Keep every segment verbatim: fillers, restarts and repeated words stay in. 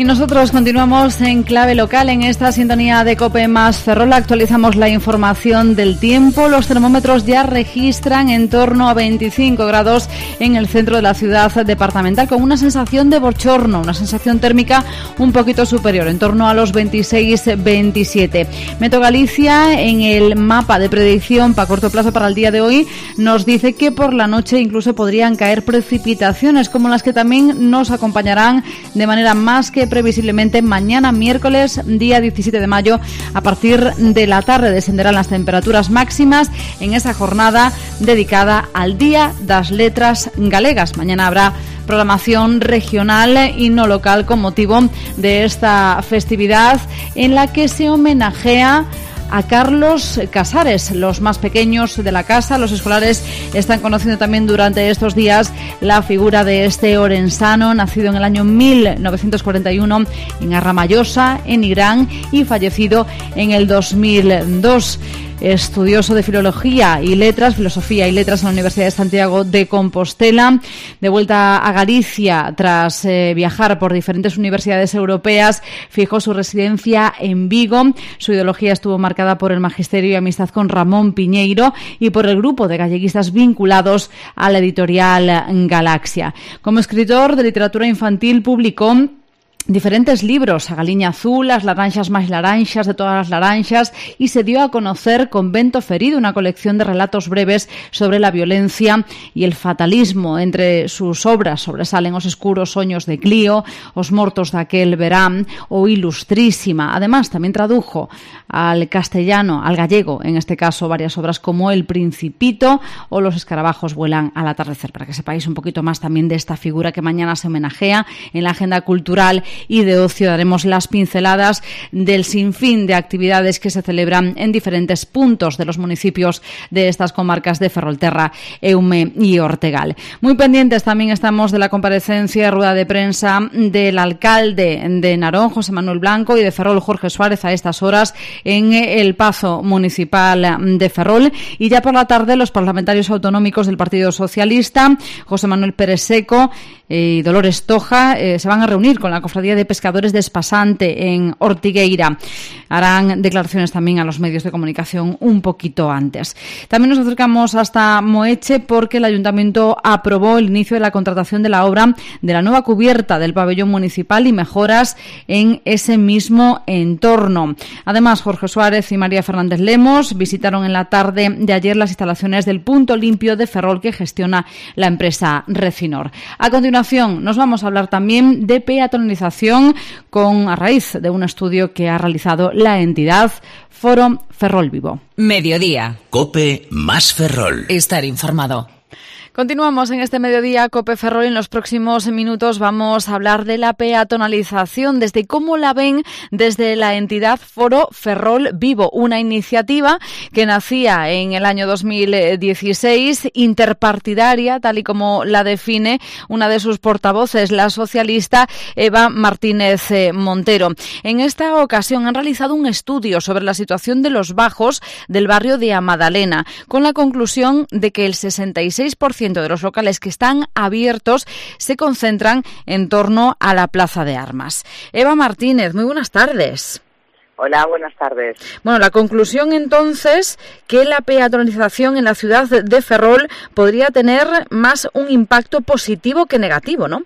Y nosotros continuamos en clave local en esta sintonía de COPE más Ferrol. Actualizamos la información del tiempo. Los termómetros ya registran en torno a veinticinco grados en el centro de la ciudad departamental, con una sensación de bochorno, una sensación térmica un poquito superior, en torno a los veintiséis veintisiete. Meteo Galicia, en el mapa de predicción para corto plazo para el día de hoy, nos dice que por la noche incluso podrían caer precipitaciones, como las que también nos acompañarán de manera más que previsiblemente mañana miércoles, día diecisiete de mayo. A partir de la tarde descenderán las temperaturas máximas en esa jornada dedicada al Día das Letras Galegas. Mañana habrá programación regional y no local con motivo de esta festividad, en la que se homenajea a Carlos Casares. Los más pequeños de la casa, los escolares, están conociendo también durante estos días la figura de este orensano, nacido en el año mil novecientos cuarenta y uno en Arramallosa, en Irán, y fallecido en el dos mil dos. Estudioso de Filología y Letras, Filosofía y Letras en la Universidad de Santiago de Compostela. De vuelta a Galicia, tras eh, viajar por diferentes universidades europeas, fijó su residencia en Vigo. Su ideología estuvo marcada por el magisterio y amistad con Ramón Piñeiro y por el grupo de galleguistas vinculados a la editorial Galaxia. Como escritor de literatura infantil, publicó diferentes libros: A Galiña Azul, Las laranxas máis laranxas de todas las laranxas, y se dio a conocer Convento Ferido, una colección de relatos breves sobre la violencia y el fatalismo. Entre sus obras sobresalen Os escuros soños de Clío, Os mortos daquel verán o Ilustrísima. Además, también tradujo al castellano, al gallego, en este caso, varias obras como El Principito o Los escarabajos vuelan al atardecer, para que sepáis un poquito más también de esta figura que mañana se homenajea. En la agenda cultural y de ocio daremos las pinceladas del sinfín de actividades que se celebran en diferentes puntos de los municipios de estas comarcas de Ferrolterra, Eume y Ortegal. Muy pendientes también estamos de la comparecencia, rueda de prensa del alcalde de Narón, José Manuel Blanco, y de Ferrol, Jorge Suárez, a estas horas en el Pazo Municipal de Ferrol. Y ya por la tarde los parlamentarios autonómicos del Partido Socialista, José Manuel Pérez Seco y Dolores Toja, eh, se van a reunir con la Cofradía de Pescadores de Espasante en Ortigueira. Harán declaraciones también a los medios de comunicación un poquito antes. También nos acercamos hasta Moeche, porque el Ayuntamiento aprobó el inicio de la contratación de la obra de la nueva cubierta del pabellón municipal y mejoras en ese mismo entorno. Además, Jorge Suárez y María Fernández Lemos visitaron en la tarde de ayer las instalaciones del Punto Limpio de Ferrol, que gestiona la empresa Recinor. A continuación nos vamos a hablar también de peatonalización, con a raíz de un estudio que ha realizado la entidad Foro Ferrol Vivo. Mediodía. COPE más Ferrol. Estar informado. Continuamos en este mediodía COPE Ferrol. En los próximos minutos vamos a hablar de la peatonalización, desde cómo la ven desde la entidad Foro Ferrol Vivo, una iniciativa que nacía en el año dos mil dieciséis, interpartidaria, tal y como la define una de sus portavoces, la socialista Eva Martínez Montero. En esta ocasión han realizado un estudio sobre la situación de los bajos del barrio de Amadalena, con la conclusión de que el sesenta y seis por ciento de los locales que están abiertos se concentran en torno a la Plaza de Armas. Eva Martínez, muy buenas tardes. Hola, buenas tardes. Bueno, la conclusión entonces, que la peatonalización en la ciudad de Ferrol podría tener más un impacto positivo que negativo, ¿no?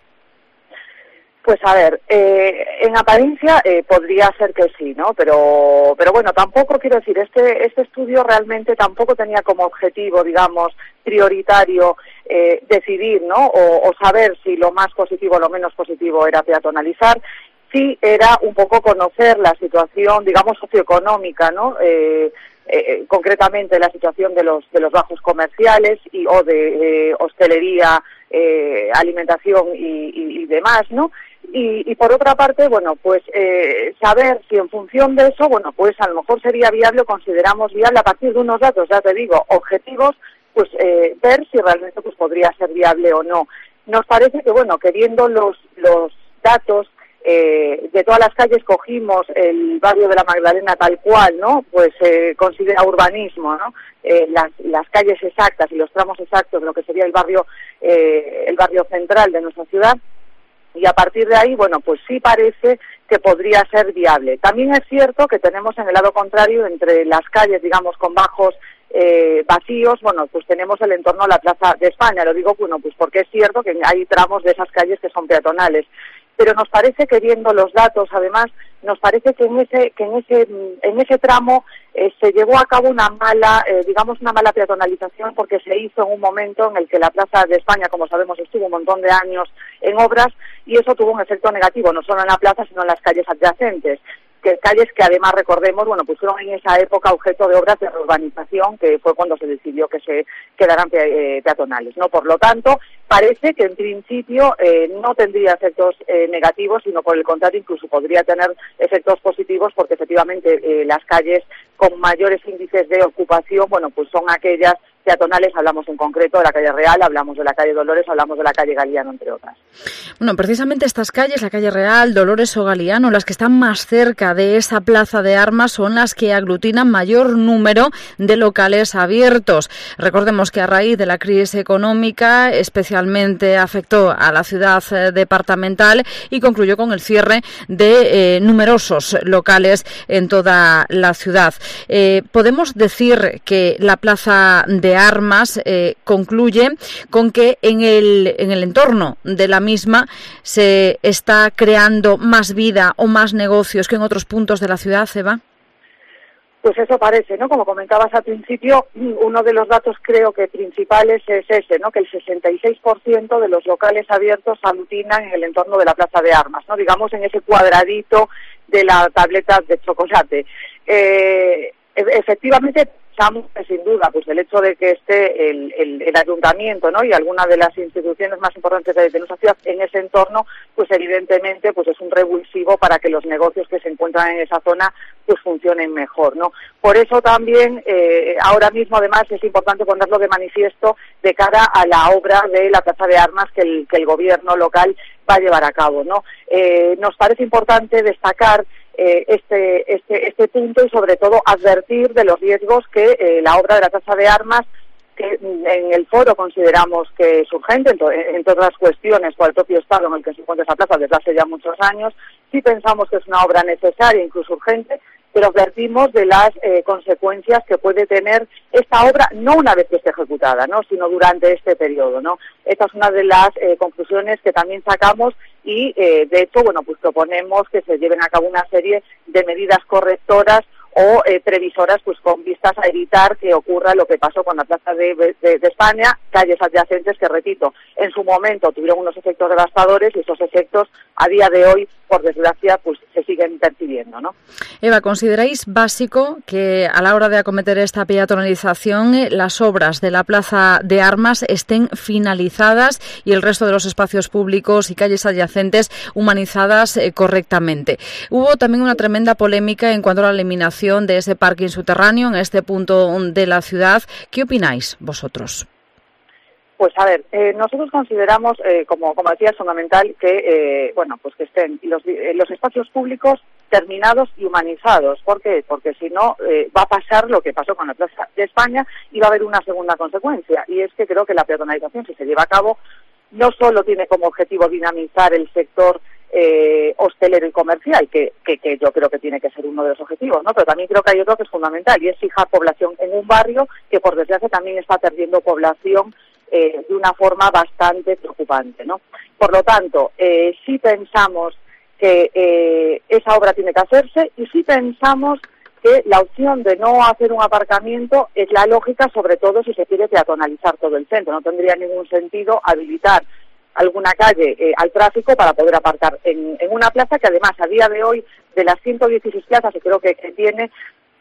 Pues a ver, eh, en apariencia eh, podría ser que sí, ¿no? Pero, pero bueno, tampoco quiero decir, este, este estudio realmente tampoco tenía como objetivo, digamos, prioritario eh, decidir, ¿no? O, o saber si lo más positivo o lo menos positivo era peatonalizar. Sí era un poco conocer la situación, digamos, socioeconómica, ¿no? Eh, eh, concretamente la situación de los de los bajos comerciales y o de eh, hostelería, eh, alimentación y, y, y demás, ¿no? Y, y por otra parte, bueno, pues eh, saber si en función de eso, bueno, pues a lo mejor sería viable, o consideramos viable a partir de unos datos, ya te digo, objetivos, pues eh, ver si realmente pues podría ser viable o no. Nos parece que, bueno, que viendo los, los datos eh, de todas las calles, cogimos el barrio de la Magdalena tal cual, ¿no? Pues eh, considera urbanismo, ¿no? Eh, las, las calles exactas y los tramos exactos de lo que sería el barrio, eh, el barrio central de nuestra ciudad. Y a partir de ahí, bueno, pues sí parece que podría ser viable. También es cierto que tenemos en el lado contrario, entre las calles, digamos, con bajos eh, vacíos, bueno, pues tenemos el entorno a la Plaza de España. Lo digo, bueno, pues porque es cierto que hay tramos de esas calles que son peatonales. Pero nos parece que viendo los datos, además, nos parece que en ese que en ese en ese tramo eh, se llevó a cabo una mala, eh, digamos, una mala peatonalización, porque se hizo en un momento en el que la Plaza de España, como sabemos, estuvo un montón de años en obras, y eso tuvo un efecto negativo, no solo en la plaza, sino en las calles adyacentes. Que calles que además, recordemos, bueno, pues fueron en esa época objeto de obras de reurbanización, que fue cuando se decidió que se quedaran pe eh, peatonales, ¿no? Por lo tanto, parece que en principio eh, no tendría efectos eh, negativos, sino por el contrario, incluso podría tener efectos positivos, porque efectivamente eh, las calles con mayores índices de ocupación, bueno, pues son aquellas peatonales. Hablamos en concreto de la calle Real, hablamos de la calle Dolores, hablamos de la calle Galiano, entre otras. Bueno, precisamente estas calles, la calle Real, Dolores o Galiano, las que están más cerca de esa plaza de armas, son las que aglutinan mayor número de locales abiertos. Recordemos que a raíz de la crisis económica especialmente afectó a la ciudad departamental y concluyó con el cierre de eh, numerosos locales en toda la ciudad. Eh, podemos decir que la plaza de armas eh, concluye con que en el, en el entorno de la misma se está creando más vida o más negocios que en otros puntos de la ciudad, Eva. Pues eso parece, ¿no? Como comentabas al principio, uno de los datos creo que principales es ese, ¿no? Que el sesenta y seis por ciento de los locales abiertos aglutinan en el entorno de la Plaza de Armas, ¿no? Digamos en ese cuadradito de la tableta de chocolate. Eh, efectivamente, sin duda, pues el hecho de que esté el, el, el ayuntamiento, ¿no? Y alguna de las instituciones más importantes de, de nuestra ciudad en ese entorno, pues evidentemente pues es un revulsivo para que los negocios que se encuentran en esa zona pues funcionen mejor, ¿no? Por eso también eh, ahora mismo además es importante ponerlo de manifiesto de cara a la obra de la Plaza de Armas que el, que el gobierno local va a llevar a cabo, ¿no? Eh, nos parece importante destacar Eh, este, este, este punto y sobre todo advertir de los riesgos que eh, la obra de la Plaza de Armas, que en el foro consideramos que es urgente, entre, entre otras cuestiones por el propio estado en el que se encuentra esa plaza desde hace ya muchos años, sí pensamos que es una obra necesaria, incluso urgente, pero advertimos de las eh, consecuencias que puede tener esta obra, no una vez que esté ejecutada, ¿no? Sino durante este periodo, ¿no? Esta es una de las eh, conclusiones que también sacamos y, eh, de hecho, bueno, pues proponemos que se lleven a cabo una serie de medidas correctoras o eh, previsoras, pues con vistas a evitar que ocurra lo que pasó con la Plaza de, de, de España, calles adyacentes que, repito, en su momento tuvieron unos efectos devastadores y esos efectos a día de hoy, por desgracia, pues se siguen percibiendo, ¿no? Eva, ¿consideráis básico que a la hora de acometer esta peatonalización eh, las obras de la Plaza de Armas estén finalizadas y el resto de los espacios públicos y calles adyacentes humanizadas eh, correctamente? Hubo también una tremenda polémica en cuanto a la eliminación de ese parking subterráneo en este punto de la ciudad. ¿Qué opináis vosotros? Pues a ver, eh, nosotros consideramos, eh, como, como decía, es fundamental que, eh, bueno, pues que estén los, eh, los espacios públicos terminados y humanizados. ¿Por qué? Porque si no, eh, va a pasar lo que pasó con la Plaza de España y va a haber una segunda consecuencia, y es que creo que la peatonalización, si se lleva a cabo, no solo tiene como objetivo dinamizar el sector Eh, hostelero y comercial, que, que, que yo creo que tiene que ser uno de los objetivos, ¿no? Pero también creo que hay otro que es fundamental, y es fijar población en un barrio que, por desgracia, también está perdiendo población eh, de una forma bastante preocupante, ¿no? Por lo tanto, eh, sí pensamos que eh, esa obra tiene que hacerse, y sí pensamos que la opción de no hacer un aparcamiento es la lógica, sobre todo si se quiere peatonalizar todo el centro. No tendría ningún sentido habilitar alguna calle eh, al tráfico para poder aparcar en, en una plaza que, además, a día de hoy, de las ciento dieciséis plazas que creo que, que tiene,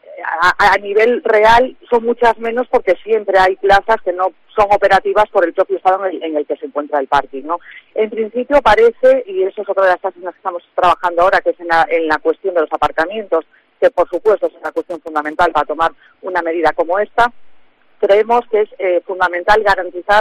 a, a nivel real son muchas menos, porque siempre hay plazas que no son operativas por el propio estado en el, en el que se encuentra el parking, ¿no? En principio parece, y eso es otra de las cosas en las que estamos trabajando ahora, que es en la, en la cuestión de los aparcamientos, que por supuesto es una cuestión fundamental para tomar una medida como esta, creemos que es eh, fundamental garantizar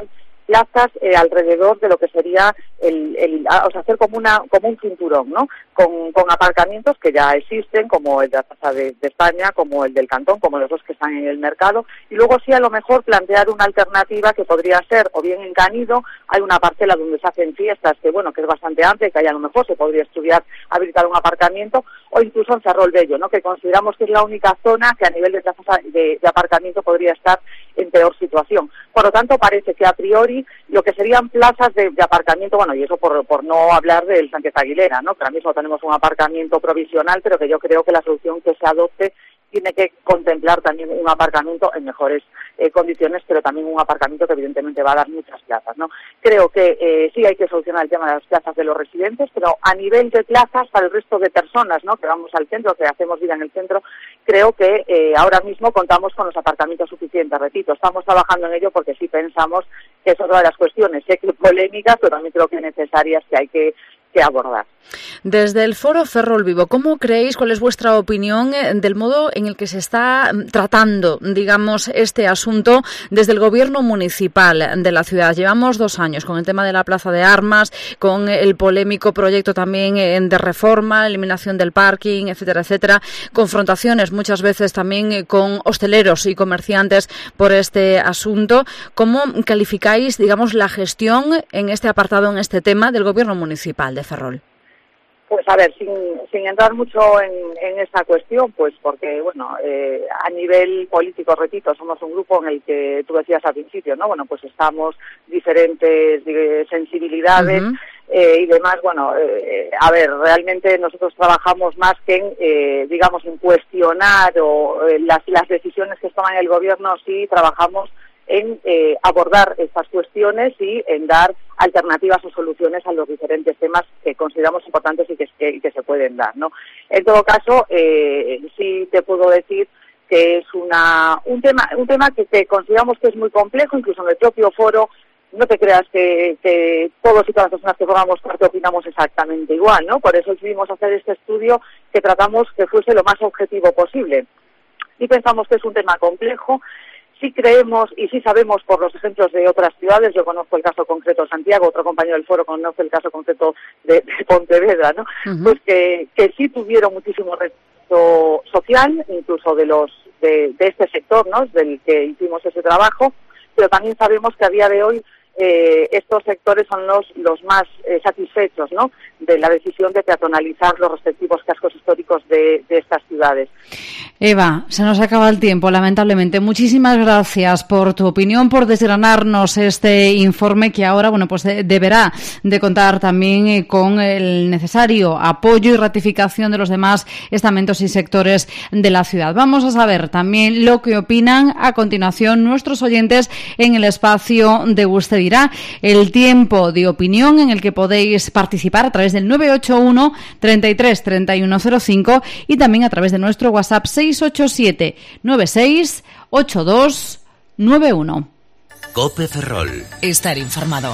plazas eh, alrededor de lo que sería el, el o sea, hacer como una como un cinturón, ¿no? Con, con aparcamientos que ya existen, como el de la Plaza de, de España, como el del Cantón, como los dos que están en el mercado, y luego sí a lo mejor plantear una alternativa que podría ser o bien en Canido, hay una parcela donde se hacen fiestas que bueno que es bastante amplia, que ahí a lo mejor se podría estudiar habilitar un aparcamiento, o incluso en Ferrol Bello, ¿no? Que consideramos que es la única zona que a nivel de plazas de, de aparcamiento podría estar en peor situación. Por lo tanto, parece que a priori lo que serían plazas de, de aparcamiento, bueno, y eso por, por no hablar del Sánchez Aguilera, ¿no? Que ahora mismo tenemos un aparcamiento provisional, pero que yo creo que la solución que se adopte tiene que contemplar también un aparcamiento en mejores eh, condiciones, pero también un aparcamiento que evidentemente va a dar muchas plazas, ¿no? Creo que eh, sí hay que solucionar el tema de las plazas de los residentes, pero a nivel de plazas para el resto de personas, ¿no? Que vamos al centro, que hacemos vida en el centro, creo que eh, ahora mismo contamos con los aparcamientos suficientes. Repito, estamos trabajando en ello porque sí pensamos que es otra de las cuestiones, sé que polémicas, pero también creo que necesarias que hay que que abordar. Desde el Foro Ferrol Vivo, ¿cómo creéis, cuál es vuestra opinión del modo en el que se está tratando, digamos, este asunto desde el gobierno municipal de la ciudad? Llevamos dos años con el tema de la Plaza de Armas, con el polémico proyecto también de reforma, eliminación del parking, etcétera, etcétera, confrontaciones muchas veces también con hosteleros y comerciantes por este asunto. ¿Cómo calificáis, digamos, la gestión en este apartado, en este tema del gobierno municipal de Ferrol? Pues a ver, sin, sin entrar mucho en, en esa cuestión, pues porque, bueno, eh, a nivel político, repito, somos un grupo en el que tú decías al principio, ¿no? Bueno, pues estamos diferentes eh, sensibilidades uh-huh. eh, y demás. Bueno, eh, a ver, realmente nosotros trabajamos más que en, eh, digamos, en cuestionar o eh, las, las decisiones que toman el gobierno, sí trabajamos en eh, abordar estas cuestiones y en dar alternativas o soluciones a los diferentes temas que consideramos importantes y que, que, que se pueden dar, ¿no? En todo caso, eh, sí te puedo decir que es una un tema un tema que, que consideramos que es muy complejo, incluso en el propio foro. No te creas que, que todos y todas las personas que formamos parte opinamos exactamente igual, ¿no? Por eso decidimos hacer este estudio que tratamos que fuese lo más objetivo posible. Y pensamos que es un tema complejo. Sí creemos y sí sabemos por los ejemplos de otras ciudades, yo conozco el caso concreto de Santiago, otro compañero del foro conoce el caso concreto de, de Pontevedra, ¿no? Uh-huh. Pues que, que sí tuvieron muchísimo reto social, incluso de los de, de este sector, ¿no? Del que hicimos ese trabajo, pero también sabemos que a día de hoy eh, estos sectores son los los más eh, satisfechos, ¿no? De la decisión de peatonalizar los respectivos cascos históricos de, de estas ciudades. Eva, se nos acaba el tiempo, lamentablemente. Muchísimas gracias por tu opinión, por desgranarnos este informe que ahora, bueno, pues de, deberá de contar también eh, con el necesario apoyo y ratificación de los demás estamentos y sectores de la ciudad. Vamos a saber también lo que opinan a continuación nuestros oyentes en el espacio de Usted Dirá, el tiempo de opinión en el que podéis participar a través del nueve ocho uno, treinta y tres, treinta y uno cero cinco y también a través de nuestro WhatsApp seis ocho siete, nueve seis, ocho dos nueve uno. Cope Ferrol. Estar informado.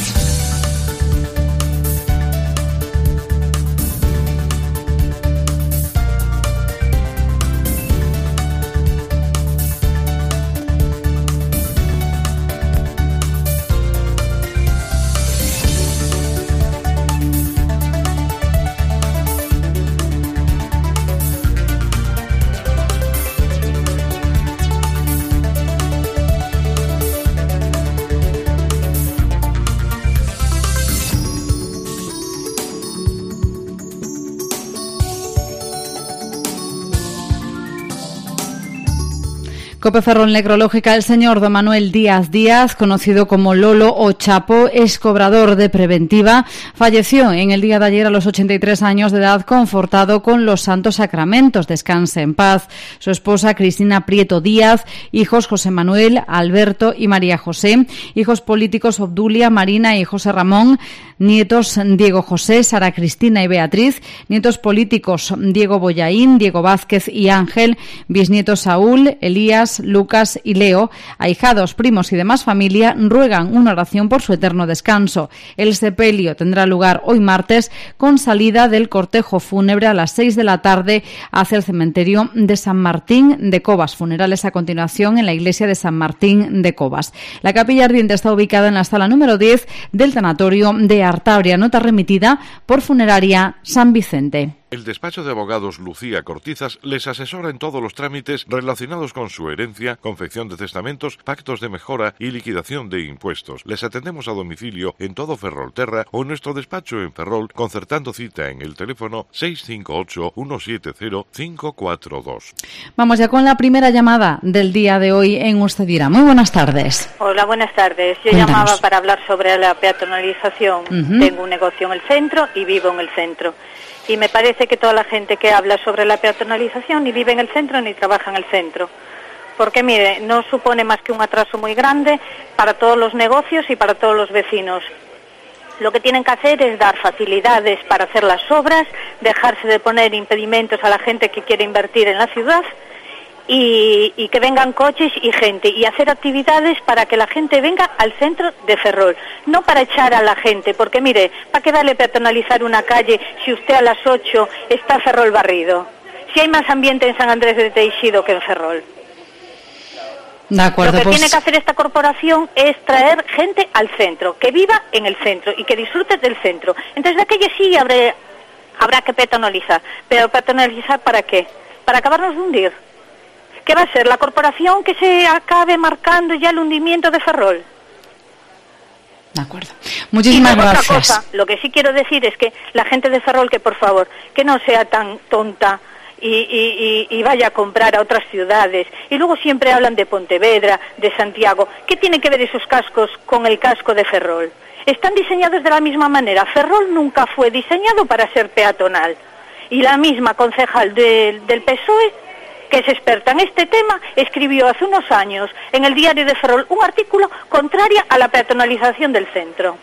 Cope Ferrol Necrológica, el señor don Manuel Díaz Díaz, conocido como Lolo o Chapo, es cobrador de preventiva. Falleció en el día de ayer a los ochenta y tres años de edad, confortado con los santos sacramentos. Descanse en paz. Su esposa Cristina Prieto Díaz, hijos José Manuel, Alberto y María José, hijos políticos Obdulia, Marina y José Ramón, nietos Diego José, Sara Cristina y Beatriz, nietos políticos Diego Boyaín, Diego Vázquez y Ángel, bisnietos Saúl, Elías, Nicolás, Lucas y Leo, ahijados, primos y demás familia, ruegan una oración por su eterno descanso. El sepelio tendrá lugar hoy martes con salida del cortejo fúnebre a las seis de la tarde hacia el cementerio de San Martín de Cobas. Funerales a continuación en la iglesia de San Martín de Cobas. La capilla ardiente está ubicada en la sala número diez del tanatorio de Artabria, nota remitida por Funeraria San Vicente. El despacho de abogados Lucía Cortizas les asesora en todos los trámites relacionados con su herencia, confección de testamentos, pactos de mejora y liquidación de impuestos. Les atendemos a domicilio en todo Ferrolterra o en nuestro despacho en Ferrol, concertando cita en el teléfono seis cinco ocho, uno siete cero, cinco cuatro dos. Vamos ya con la primera llamada del día de hoy en Usted Dirá. Muy buenas tardes. Hola, buenas tardes. Yo Cuéntanos. llamaba para hablar sobre la peatonalización. Uh-huh. Tengo un negocio en el centro y vivo en el centro. Y me parece que toda la gente que habla sobre la peatonalización ni vive en el centro ni trabaja en el centro. Porque, mire, no supone más que un atraso muy grande para todos los negocios y para todos los vecinos. Lo que tienen que hacer es dar facilidades para hacer las obras, dejarse de poner impedimentos a la gente que quiere invertir en la ciudad y, y que vengan coches y gente y hacer actividades para que la gente venga al centro de Ferrol, no para echar a la gente, porque mire, ¿para qué vale peatonalizar una calle si usted a las ocho está Ferrol barrido? Si hay más ambiente en San Andrés de Teixido que en Ferrol. De acuerdo, Lo que pues... tiene que hacer esta corporación es traer gente al centro, que viva en el centro y que disfrute del centro. Entonces de aquello sí habrá, habrá que peatonalizar, pero peatonalizar ¿para qué? Para acabarnos de hundir. ¿Qué va a ser? ¿La corporación que se acabe marcando ya el hundimiento de Ferrol? De acuerdo. Muchísimas y no gracias. Otra cosa, lo que sí quiero decir es que la gente de Ferrol, que por favor, que no sea tan tonta y, y, y, y vaya a comprar a otras ciudades. Y luego siempre hablan de Pontevedra, de Santiago. ¿Qué tiene que ver esos cascos con el casco de Ferrol? Están diseñados de la misma manera. Ferrol nunca fue diseñado para ser peatonal. Y la misma concejal de, del P S O E, que es experta en este tema, escribió hace unos años en el diario de Ferrol un artículo contrario a la peatonalización del centro.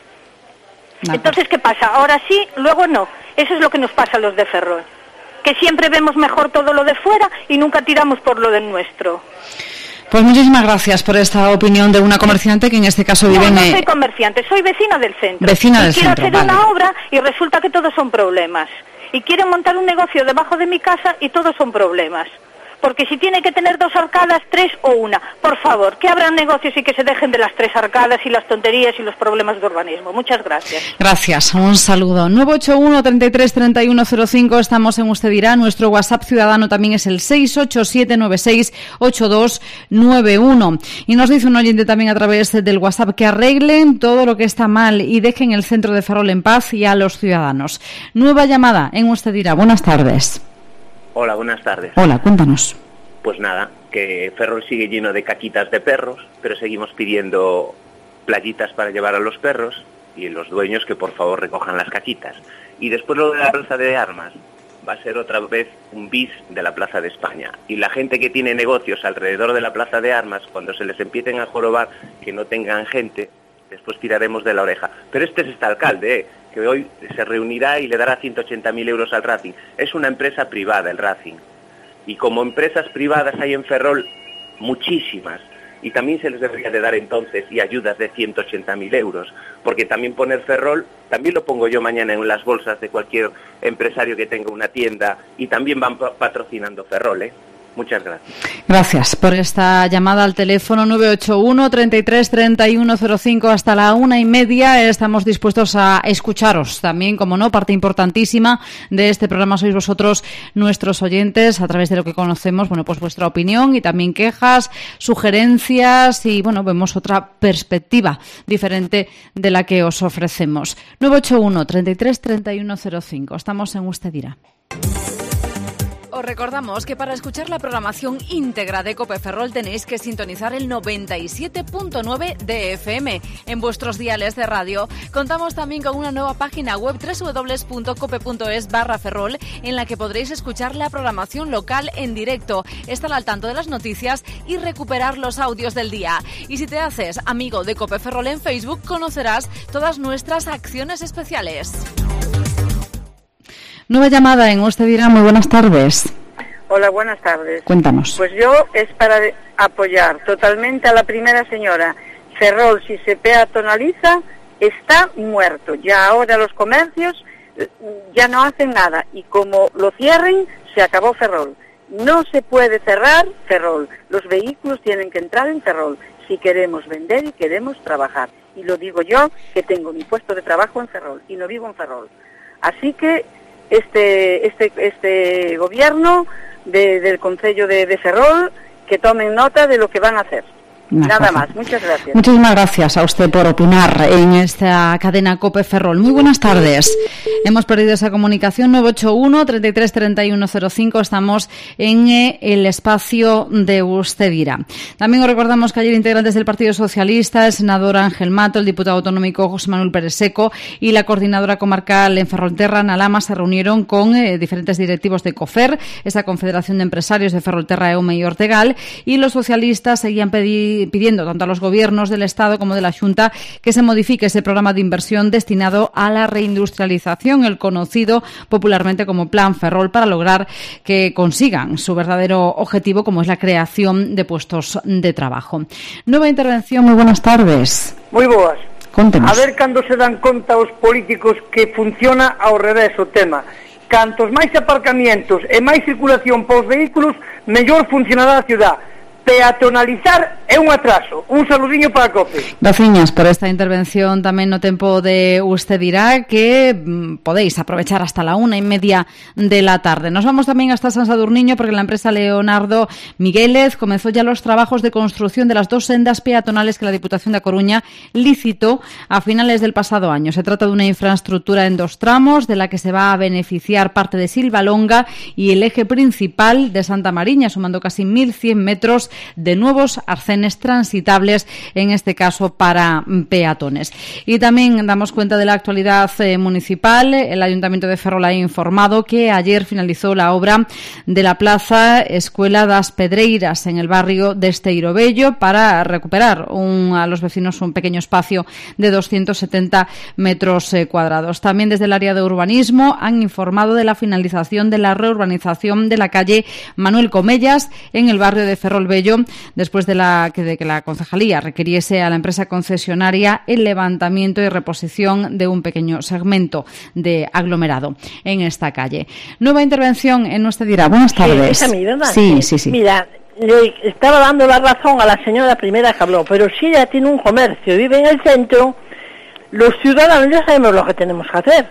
No, Entonces, ¿qué pasa? Ahora sí, luego no. Eso es lo que nos pasa a los de Ferrol, que siempre vemos mejor todo lo de fuera y nunca tiramos por lo del nuestro. Pues muchísimas gracias por esta opinión de una comerciante que en este caso vive no, en... No, soy comerciante, soy vecina del centro. Vecina y del quiero centro, hacer vale. una obra y resulta que todos son problemas. Y quieren montar un negocio debajo de mi casa y todos son problemas. Porque si tiene que tener dos arcadas, tres o una, por favor, que abran negocios y que se dejen de las tres arcadas y las tonterías y los problemas de urbanismo. Muchas gracias. Gracias, un saludo. nueve ocho uno, treinta y tres, treinta y uno cero cinco, estamos en Usted Dirá. Nuestro WhatsApp ciudadano también es el seis ocho siete nueve seis ocho dos nueve uno. Y nos dice un oyente también a través del WhatsApp que arreglen todo lo que está mal y dejen el centro de Ferrol en paz y a los ciudadanos. Nueva llamada en Usted Dirá. Buenas tardes. Hola, buenas tardes. Hola, cuéntanos. Pues nada, que Ferrol sigue lleno de caquitas de perros, pero seguimos pidiendo playitas para llevar a los perros y los dueños que por favor recojan las caquitas. Y después lo de la Plaza de Armas va a ser otra vez un bis de la Plaza de España. Y la gente que tiene negocios alrededor de la Plaza de Armas, cuando se les empiecen a jorobar que no tengan gente, después tiraremos de la oreja. Pero este es este alcalde, ¿eh? que hoy se reunirá y le dará ciento ochenta mil euros al Racing. Es una empresa privada el Racing. Y como empresas privadas hay en Ferrol muchísimas. Y también se les debería de dar entonces y ayudas de ciento ochenta mil euros. Porque también poner Ferrol, también lo pongo yo mañana en las bolsas de cualquier empresario que tenga una tienda. Y también van patrocinando Ferrol, ¿eh? Muchas gracias. Gracias por esta llamada al teléfono nueve ocho uno, treinta y tres, treinta y uno cero cinco hasta la una y media. Estamos dispuestos a escucharos también, como no, parte importantísima de este programa sois vosotros, nuestros oyentes, a través de lo que conocemos, bueno, pues vuestra opinión y también quejas, sugerencias y, bueno, vemos otra perspectiva diferente de la que os ofrecemos. nueve ocho uno, treinta y tres, treinta y uno cero cinco. Estamos en Usted Dirá. Os recordamos que para escuchar la programación íntegra de COPE Ferrol tenéis que sintonizar el noventa y siete punto nueve de F M. En vuestros diales de radio contamos también con una nueva página web doble u doble u doble u punto cope punto es barra Ferrol en la que podréis escuchar la programación local en directo, estar al tanto de las noticias y recuperar los audios del día. Y si te haces amigo de COPE Ferrol en Facebook, conocerás todas nuestras acciones especiales. Nueva llamada en Usted Dirá. Muy buenas tardes. Hola, buenas tardes. Cuéntanos. Pues yo es para... De... apoyar totalmente a la primera señora. Ferrol, si se peatonaliza, está muerto. Ya ahora los comercios ya no hacen nada. Y como lo cierren, se acabó Ferrol. No se puede cerrar Ferrol. Los vehículos tienen que entrar en Ferrol si queremos vender y queremos trabajar. Y lo digo yo, que tengo mi puesto de trabajo en Ferrol y no vivo en Ferrol. Así que este este este gobierno de, del Concello de, de Ferrol, que tomen nota de lo que van a hacer. Nada más, muchas gracias. Muchísimas gracias a usted por opinar en esta cadena COPE Ferrol. Muy buenas tardes. Hemos perdido esa comunicación. Nueve ocho uno, treinta y tres, treinta y uno cero cinco. Estamos en eh, el espacio de Usted Dirá. También os recordamos que ayer integrantes del Partido Socialista, el senador Ángel Mato, el diputado autonómico José Manuel Pérez Seco y la coordinadora comarcal en Ferrolterra, Nalama, se reunieron con eh, diferentes directivos de COFER, esa Confederación de Empresarios de Ferrolterra, Eume y Ortegal, y los socialistas seguían pediendo pidiendo tanto a los gobiernos del Estado como de la Xunta que se modifique ese programa de inversión destinado a la reindustrialización, el conocido popularmente como Plan Ferrol, para lograr que consigan su verdadero objetivo, como es la creación de puestos de trabajo. Nueva intervención, muy buenas tardes. Moi boas. Contenos. A ver cando se dan conta os políticos que funciona ao revés o tema. Cantos máis aparcamientos e máis circulación para os vehículos, mellor funcionará a ciudad. Peatonalizar é un atraso. Un saludiño para a COPE. Graciñas por esta intervención tamén no tempo de Usted Dirá, que mmm, podéis aprovechar hasta la una y media de la tarde. Nos vamos también hasta San Sadurniño, porque la empresa Leonardo Miguélez comenzó ya los trabajos de construcción de las dos sendas peatonales que la Diputación de A Coruña licitó a finales del pasado año. Se trata de una infraestructura en dos tramos, de la que se va a beneficiar parte de Silvalonga y el eje principal de Santa Mariña, sumando casi mil cien metros de nuevos arcenes transitables, en este caso para peatones. Y también damos cuenta de la actualidad eh, municipal. El Ayuntamiento de Ferrol ha informado que ayer finalizó la obra de la Plaza Escuela das Pedreiras en el barrio de Esteiro Bello, para recuperar un, a los vecinos un pequeño espacio de doscientos setenta metros eh, cuadrados. También desde el área de urbanismo han informado de la finalización de la reurbanización de la calle Manuel Comellas en el barrio de Ferrol Bello, después de, la, de que la concejalía requiriese a la empresa concesionaria el levantamiento y reposición de un pequeño segmento de aglomerado en esta calle. Nueva intervención en Usted Dirá. Buenas tardes. Sí, es a mí, ¿verdad? Sí, sí, sí. Mira, le estaba dando la razón a la señora primera que habló, pero si ella tiene un comercio, vive en el centro, los ciudadanos ya sabemos lo que tenemos que hacer.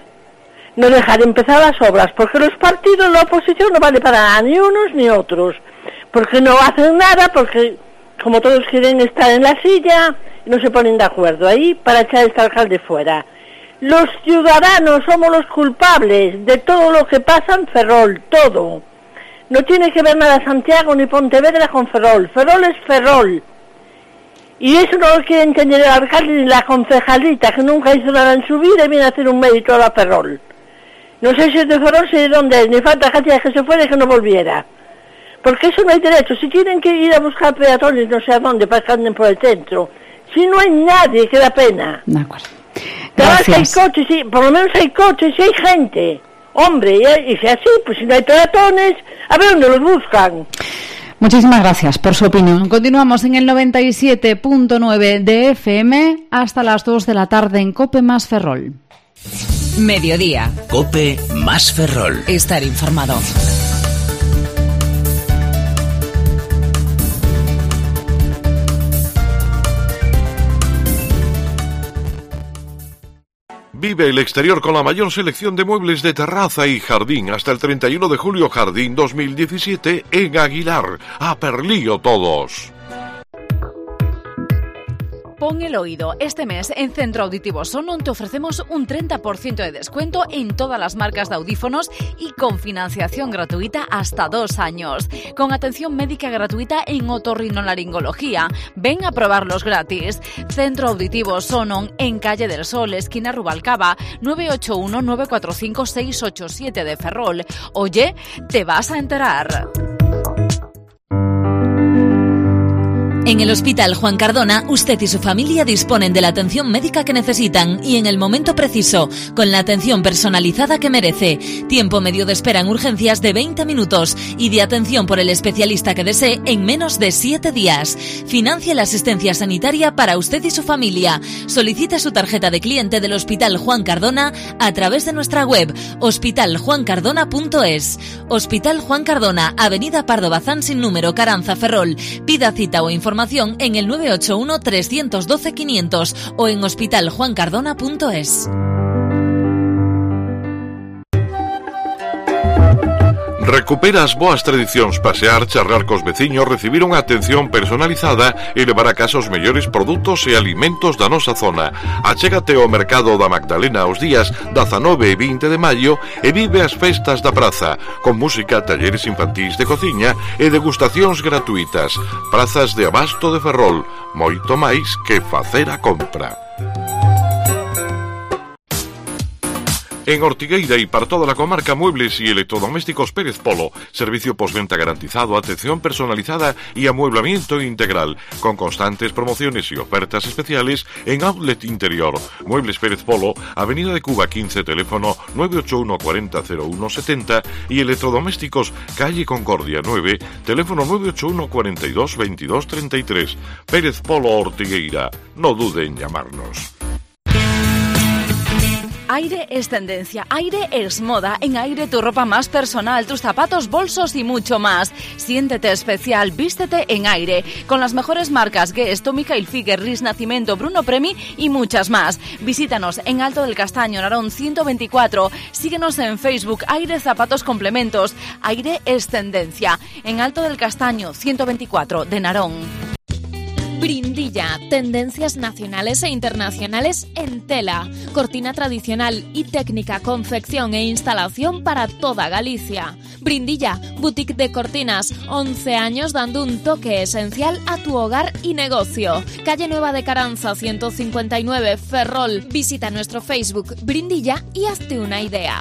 No dejar de empezar las obras, porque los partidos, la oposición no vale para nada, ni unos ni otros. Porque no hacen nada, porque como todos quieren estar en la silla, no se ponen de acuerdo ahí para echar a este alcalde fuera. Los ciudadanos somos los culpables de todo lo que pasa en Ferrol, todo. No tiene que ver nada Santiago ni Pontevedra con Ferrol. Ferrol es Ferrol. Y eso no lo quiere entender el alcalde ni la concejalita, que nunca hizo nada en su vida y viene a hacer un mérito a la Ferrol. No sé si es de Ferrol, si es de dónde es, ni falta gente que se fuera y que no volviera. Porque eso no hay derecho. Si tienen que ir a buscar peatones no sé a dónde para que anden por el centro, si no hay nadie, que da pena. De acuerdo. Gracias. Hay coches, sí, por lo menos hay coches y hay gente. Hombre, y, y si así, pues si no hay peatones, a ver dónde los buscan. Muchísimas gracias por su opinión. Continuamos en el noventa y siete punto nueve de F M hasta las dos de la tarde en COPE más Ferrol. Mediodía. COPE más Ferrol. Estar informado. Vive el exterior con la mayor selección de muebles de terraza y jardín hasta el treinta y uno de julio Jardín dos mil diecisiete en Aguilar. A Perlío todos. Pon el oído. Este mes en Centro Auditivo Sonon te ofrecemos un treinta por ciento de descuento en todas las marcas de audífonos y con financiación gratuita hasta dos años. Con atención médica gratuita en otorrinolaringología. Ven a probarlos gratis. Centro Auditivo Sonon en Calle del Sol, esquina Rubalcaba, nueve ocho uno, nueve cuatro cinco, seis ocho siete de Ferrol. Oye, te vas a enterar. En el Hospital Juan Cardona, usted y su familia disponen de la atención médica que necesitan y en el momento preciso, con la atención personalizada que merece. Tiempo medio de espera en urgencias de veinte minutos y de atención por el especialista que desee en menos de siete días. Financie la asistencia sanitaria para usted y su familia. Solicite su tarjeta de cliente del Hospital Juan Cardona a través de nuestra web hospital juan cardona punto es. Hospital Juan Cardona, Avenida Pardo Bazán sin número, Caranza, Ferrol. Pida cita o información en el nueve ocho uno, tres uno dos, quinientos o en hospital juan cardona punto es. Recupera as boas tradicións, pasear, charlar cos veciños, recibir unha atención personalizada e levar a casa os mellores produtos e alimentos da nosa zona. Achégate ao Mercado da Magdalena os días dezanove e vinte de maio e vive as festas da praza, con música, talleres infantís de cociña e degustacións gratuitas. Prazas de Abasto de Ferrol, moito máis que facer a compra. En Ortigueira y para toda la comarca, muebles y electrodomésticos Pérez Polo. Servicio postventa garantizado, atención personalizada y amueblamiento integral. Con constantes promociones y ofertas especiales en Outlet Interior. Muebles Pérez Polo, Avenida de Cuba quince, teléfono nueve ocho uno, cuarenta, cero uno, setenta. Y electrodomésticos Calle Concordia nueve, teléfono nueve ocho uno, cuarenta y dos, veintidós, treinta y tres. Pérez Polo Ortigueira. No dude en llamarnos. Aire es tendencia, Aire es moda. En Aire tu ropa más personal, tus zapatos, bolsos y mucho más. Siéntete especial, vístete en Aire. Con las mejores marcas Guess, Tommy Hilfiger, Ris Nacimiento, Bruno Premi y muchas más. Visítanos en Alto del Castaño, Narón ciento veinticuatro. Síguenos en Facebook, Aire Zapatos Complementos. Aire es tendencia. En Alto del Castaño, ciento veinticuatro de Narón. Brindilla, tendencias nacionales e internacionales en tela, cortina tradicional y técnica, confección e instalación para toda Galicia. Brindilla, boutique de cortinas, once años dando un toque esencial a tu hogar y negocio. Calle Nueva de Caranza, ciento cincuenta y nueve, Ferrol. Visita nuestro Facebook Brindilla y hazte una idea.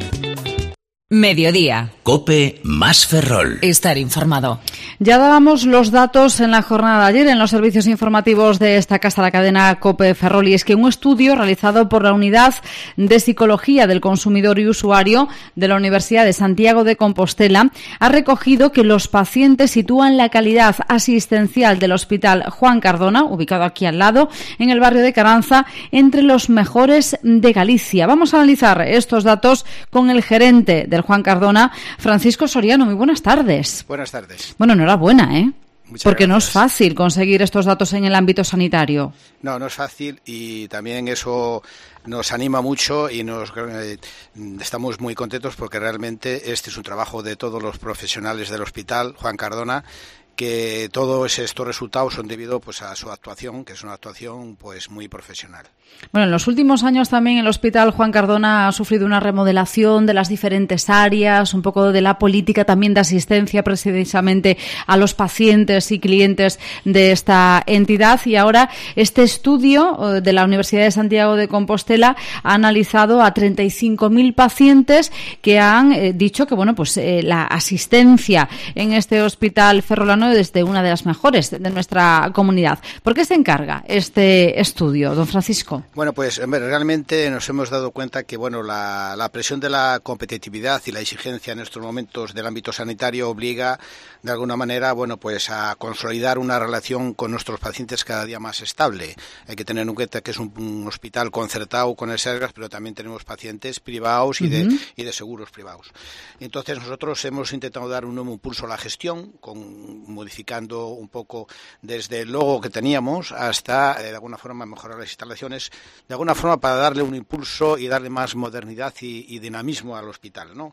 Mediodía. COPE más Ferrol. Estar informado. Ya dábamos los datos en la jornada de ayer en los servicios informativos de esta casa, la cadena COPE Ferrol, y es que un estudio realizado por la Unidad de Psicología del Consumidor y Usuario de la Universidad de Santiago de Compostela ha recogido que los pacientes sitúan la calidad asistencial del Hospital Juan Cardona, ubicado aquí al lado, en el barrio de Caranza, entre los mejores de Galicia. Vamos a analizar estos datos con el gerente del Juan Cardona, Francisco Soriano. Muy buenas tardes. Buenas tardes. Bueno, enhorabuena, ¿eh? Muchas Porque gracias. no es fácil conseguir estos datos en el ámbito sanitario. No, no es fácil y también eso nos anima mucho y nos eh, estamos muy contentos porque realmente este es un trabajo de todos los profesionales del Hospital Juan Cardona, que todos estos resultados son debido pues a su actuación, que es una actuación pues muy profesional. Bueno, en los últimos años también el Hospital Juan Cardona ha sufrido una remodelación de las diferentes áreas, un poco de la política también de asistencia precisamente a los pacientes y clientes de esta entidad, y ahora este estudio de la Universidad de Santiago de Compostela ha analizado a treinta y cinco mil pacientes que han eh, dicho que bueno, pues eh, la asistencia en este hospital ferrolano es de una de las mejores de nuestra comunidad. ¿Por qué se encarga este estudio, don Francisco? Bueno, pues hombre, realmente nos hemos dado cuenta que bueno, la, la presión de la competitividad y la exigencia en estos momentos del ámbito sanitario obliga de alguna manera bueno, pues a consolidar una relación con nuestros pacientes cada día más estable. Hay que tener en cuenta que es un, un hospital concertado con el Sergas, pero también tenemos pacientes privados y, uh-huh. de, y de seguros privados. Entonces nosotros hemos intentado dar un nuevo impulso a la gestión, con, modificando un poco desde el logo que teníamos hasta eh, de alguna forma mejorar las instalaciones, de alguna forma para darle un impulso y darle más modernidad y, y dinamismo al hospital, ¿no?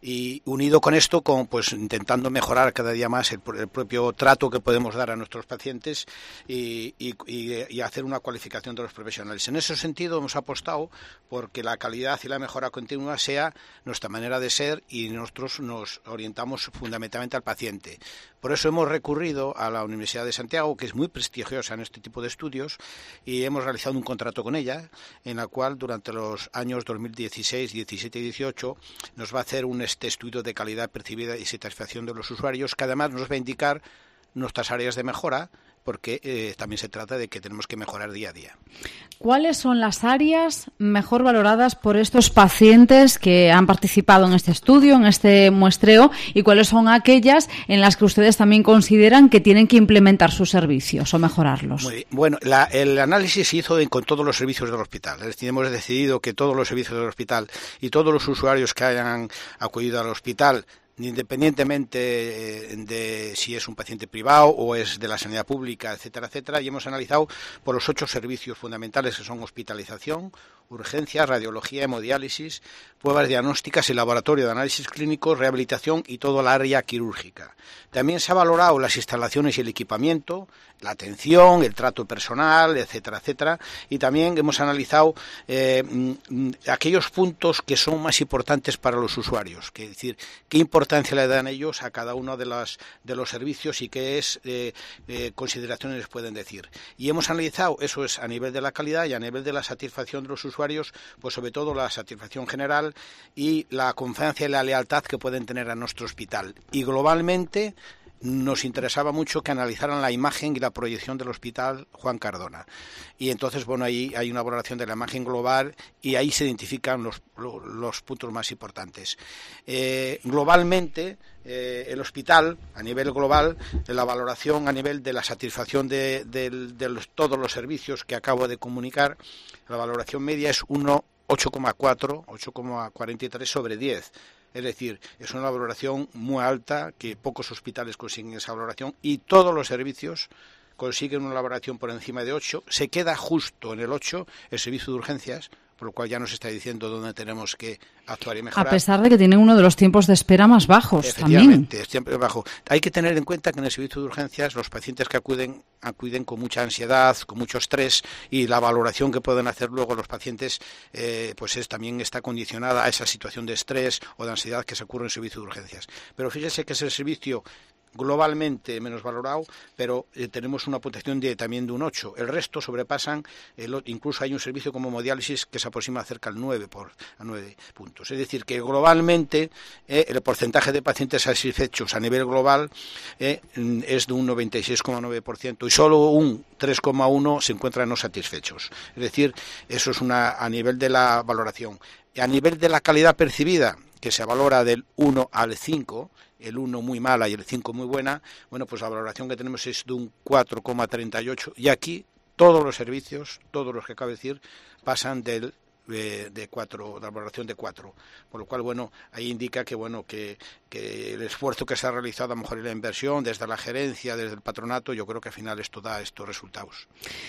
Y unido con esto, con pues intentando mejorar cada día más el, el propio trato que podemos dar a nuestros pacientes y, y, y, y hacer una cualificación de los profesionales. En ese sentido hemos apostado porque la calidad y la mejora continua sea nuestra manera de ser y nosotros nos orientamos fundamentalmente al paciente. Por eso hemos recurrido a la Universidad de Santiago, que es muy prestigiosa en este tipo de estudios, y hemos realizado un contrato con ella, en la cual durante los años dos mil dieciséis, diecisiete y dieciocho nos va a hacer un este estudio de calidad percibida y satisfacción de los usuarios, que además nos va a indicar nuestras áreas de mejora, porque eh, también se trata de que tenemos que mejorar día a día. ¿Cuáles son las áreas mejor valoradas por estos pacientes que han participado en este estudio, en este muestreo, y cuáles son aquellas en las que ustedes también consideran que tienen que implementar sus servicios o mejorarlos? Muy bien. Bueno, la, el análisis se hizo de, con todos los servicios del hospital. Es decir, hemos decidido que todos los servicios del hospital y todos los usuarios que hayan acudido al hospital, independientemente de si es un paciente privado o es de la sanidad pública, etcétera, etcétera, y hemos analizado por los ocho servicios fundamentales que son hospitalización, urgencias, radiología, hemodiálisis, pruebas diagnósticas y laboratorio de análisis clínicos, rehabilitación y toda la área quirúrgica. También se ha valorado las instalaciones y el equipamiento, la atención, el trato personal, etcétera, etcétera, y también hemos analizado eh, aquellos puntos que son más importantes para los usuarios, que es decir, qué importancia le dan ellos a cada uno de, las, de los servicios y qué es, eh, eh, consideraciones les pueden decir. Y hemos analizado, eso es a nivel de la calidad y a nivel de la satisfacción de los usuarios, pues sobre todo la satisfacción general y la confianza y la lealtad que pueden tener a nuestro hospital. Y globalmente nos interesaba mucho que analizaran la imagen y la proyección del Hospital Juan Cardona. Y entonces, bueno, ahí hay una valoración de la imagen global y ahí se identifican los, los, los puntos más importantes. Eh, globalmente, eh, el hospital, a nivel global, la valoración a nivel de la satisfacción de, de, de los, todos los servicios que acabo de comunicar, la valoración media es ocho coma cuatro, ocho coma cuarenta y tres sobre diez. Es decir, es una valoración muy alta, que pocos hospitales consiguen esa valoración y todos los servicios consiguen una valoración por encima de ocho. Se queda justo en el ocho el servicio de urgencias, por lo cual ya nos está diciendo dónde tenemos que actuar y mejorar. A pesar de que tienen uno de los tiempos de espera más bajos Efectivamente, también. Siempre bajo. Hay que tener en cuenta que en el servicio de urgencias los pacientes que acuden acuden con mucha ansiedad, con mucho estrés, y la valoración que pueden hacer luego los pacientes eh, pues es también está condicionada a esa situación de estrés o de ansiedad que se ocurre en el servicio de urgencias. Pero fíjese que es el servicio globalmente menos valorado, pero eh, tenemos una puntuación de, también de un ocho. El resto sobrepasan, el, incluso hay un servicio como hemodiálisis que se aproxima cerca al nueve, por, a nueve puntos. Es decir, que globalmente eh, el porcentaje de pacientes satisfechos a nivel global eh, es de un noventa y seis coma nueve por ciento y solo un tres coma uno por ciento se encuentran no satisfechos. Es decir, eso es una a nivel de la valoración. Y a nivel de la calidad percibida, que se valora del uno al cinco, el uno muy mala y el cinco muy buena, bueno, pues la valoración que tenemos es de un cuatro coma treinta y ocho, y aquí todos los servicios, todos los que acabo de decir, pasan del de, de cuatro, de la valoración de cuatro, por lo cual, bueno, ahí indica que, bueno, que, que el esfuerzo que se ha realizado a lo mejor en la inversión, desde la gerencia, desde el patronato, yo creo que al final esto da estos resultados.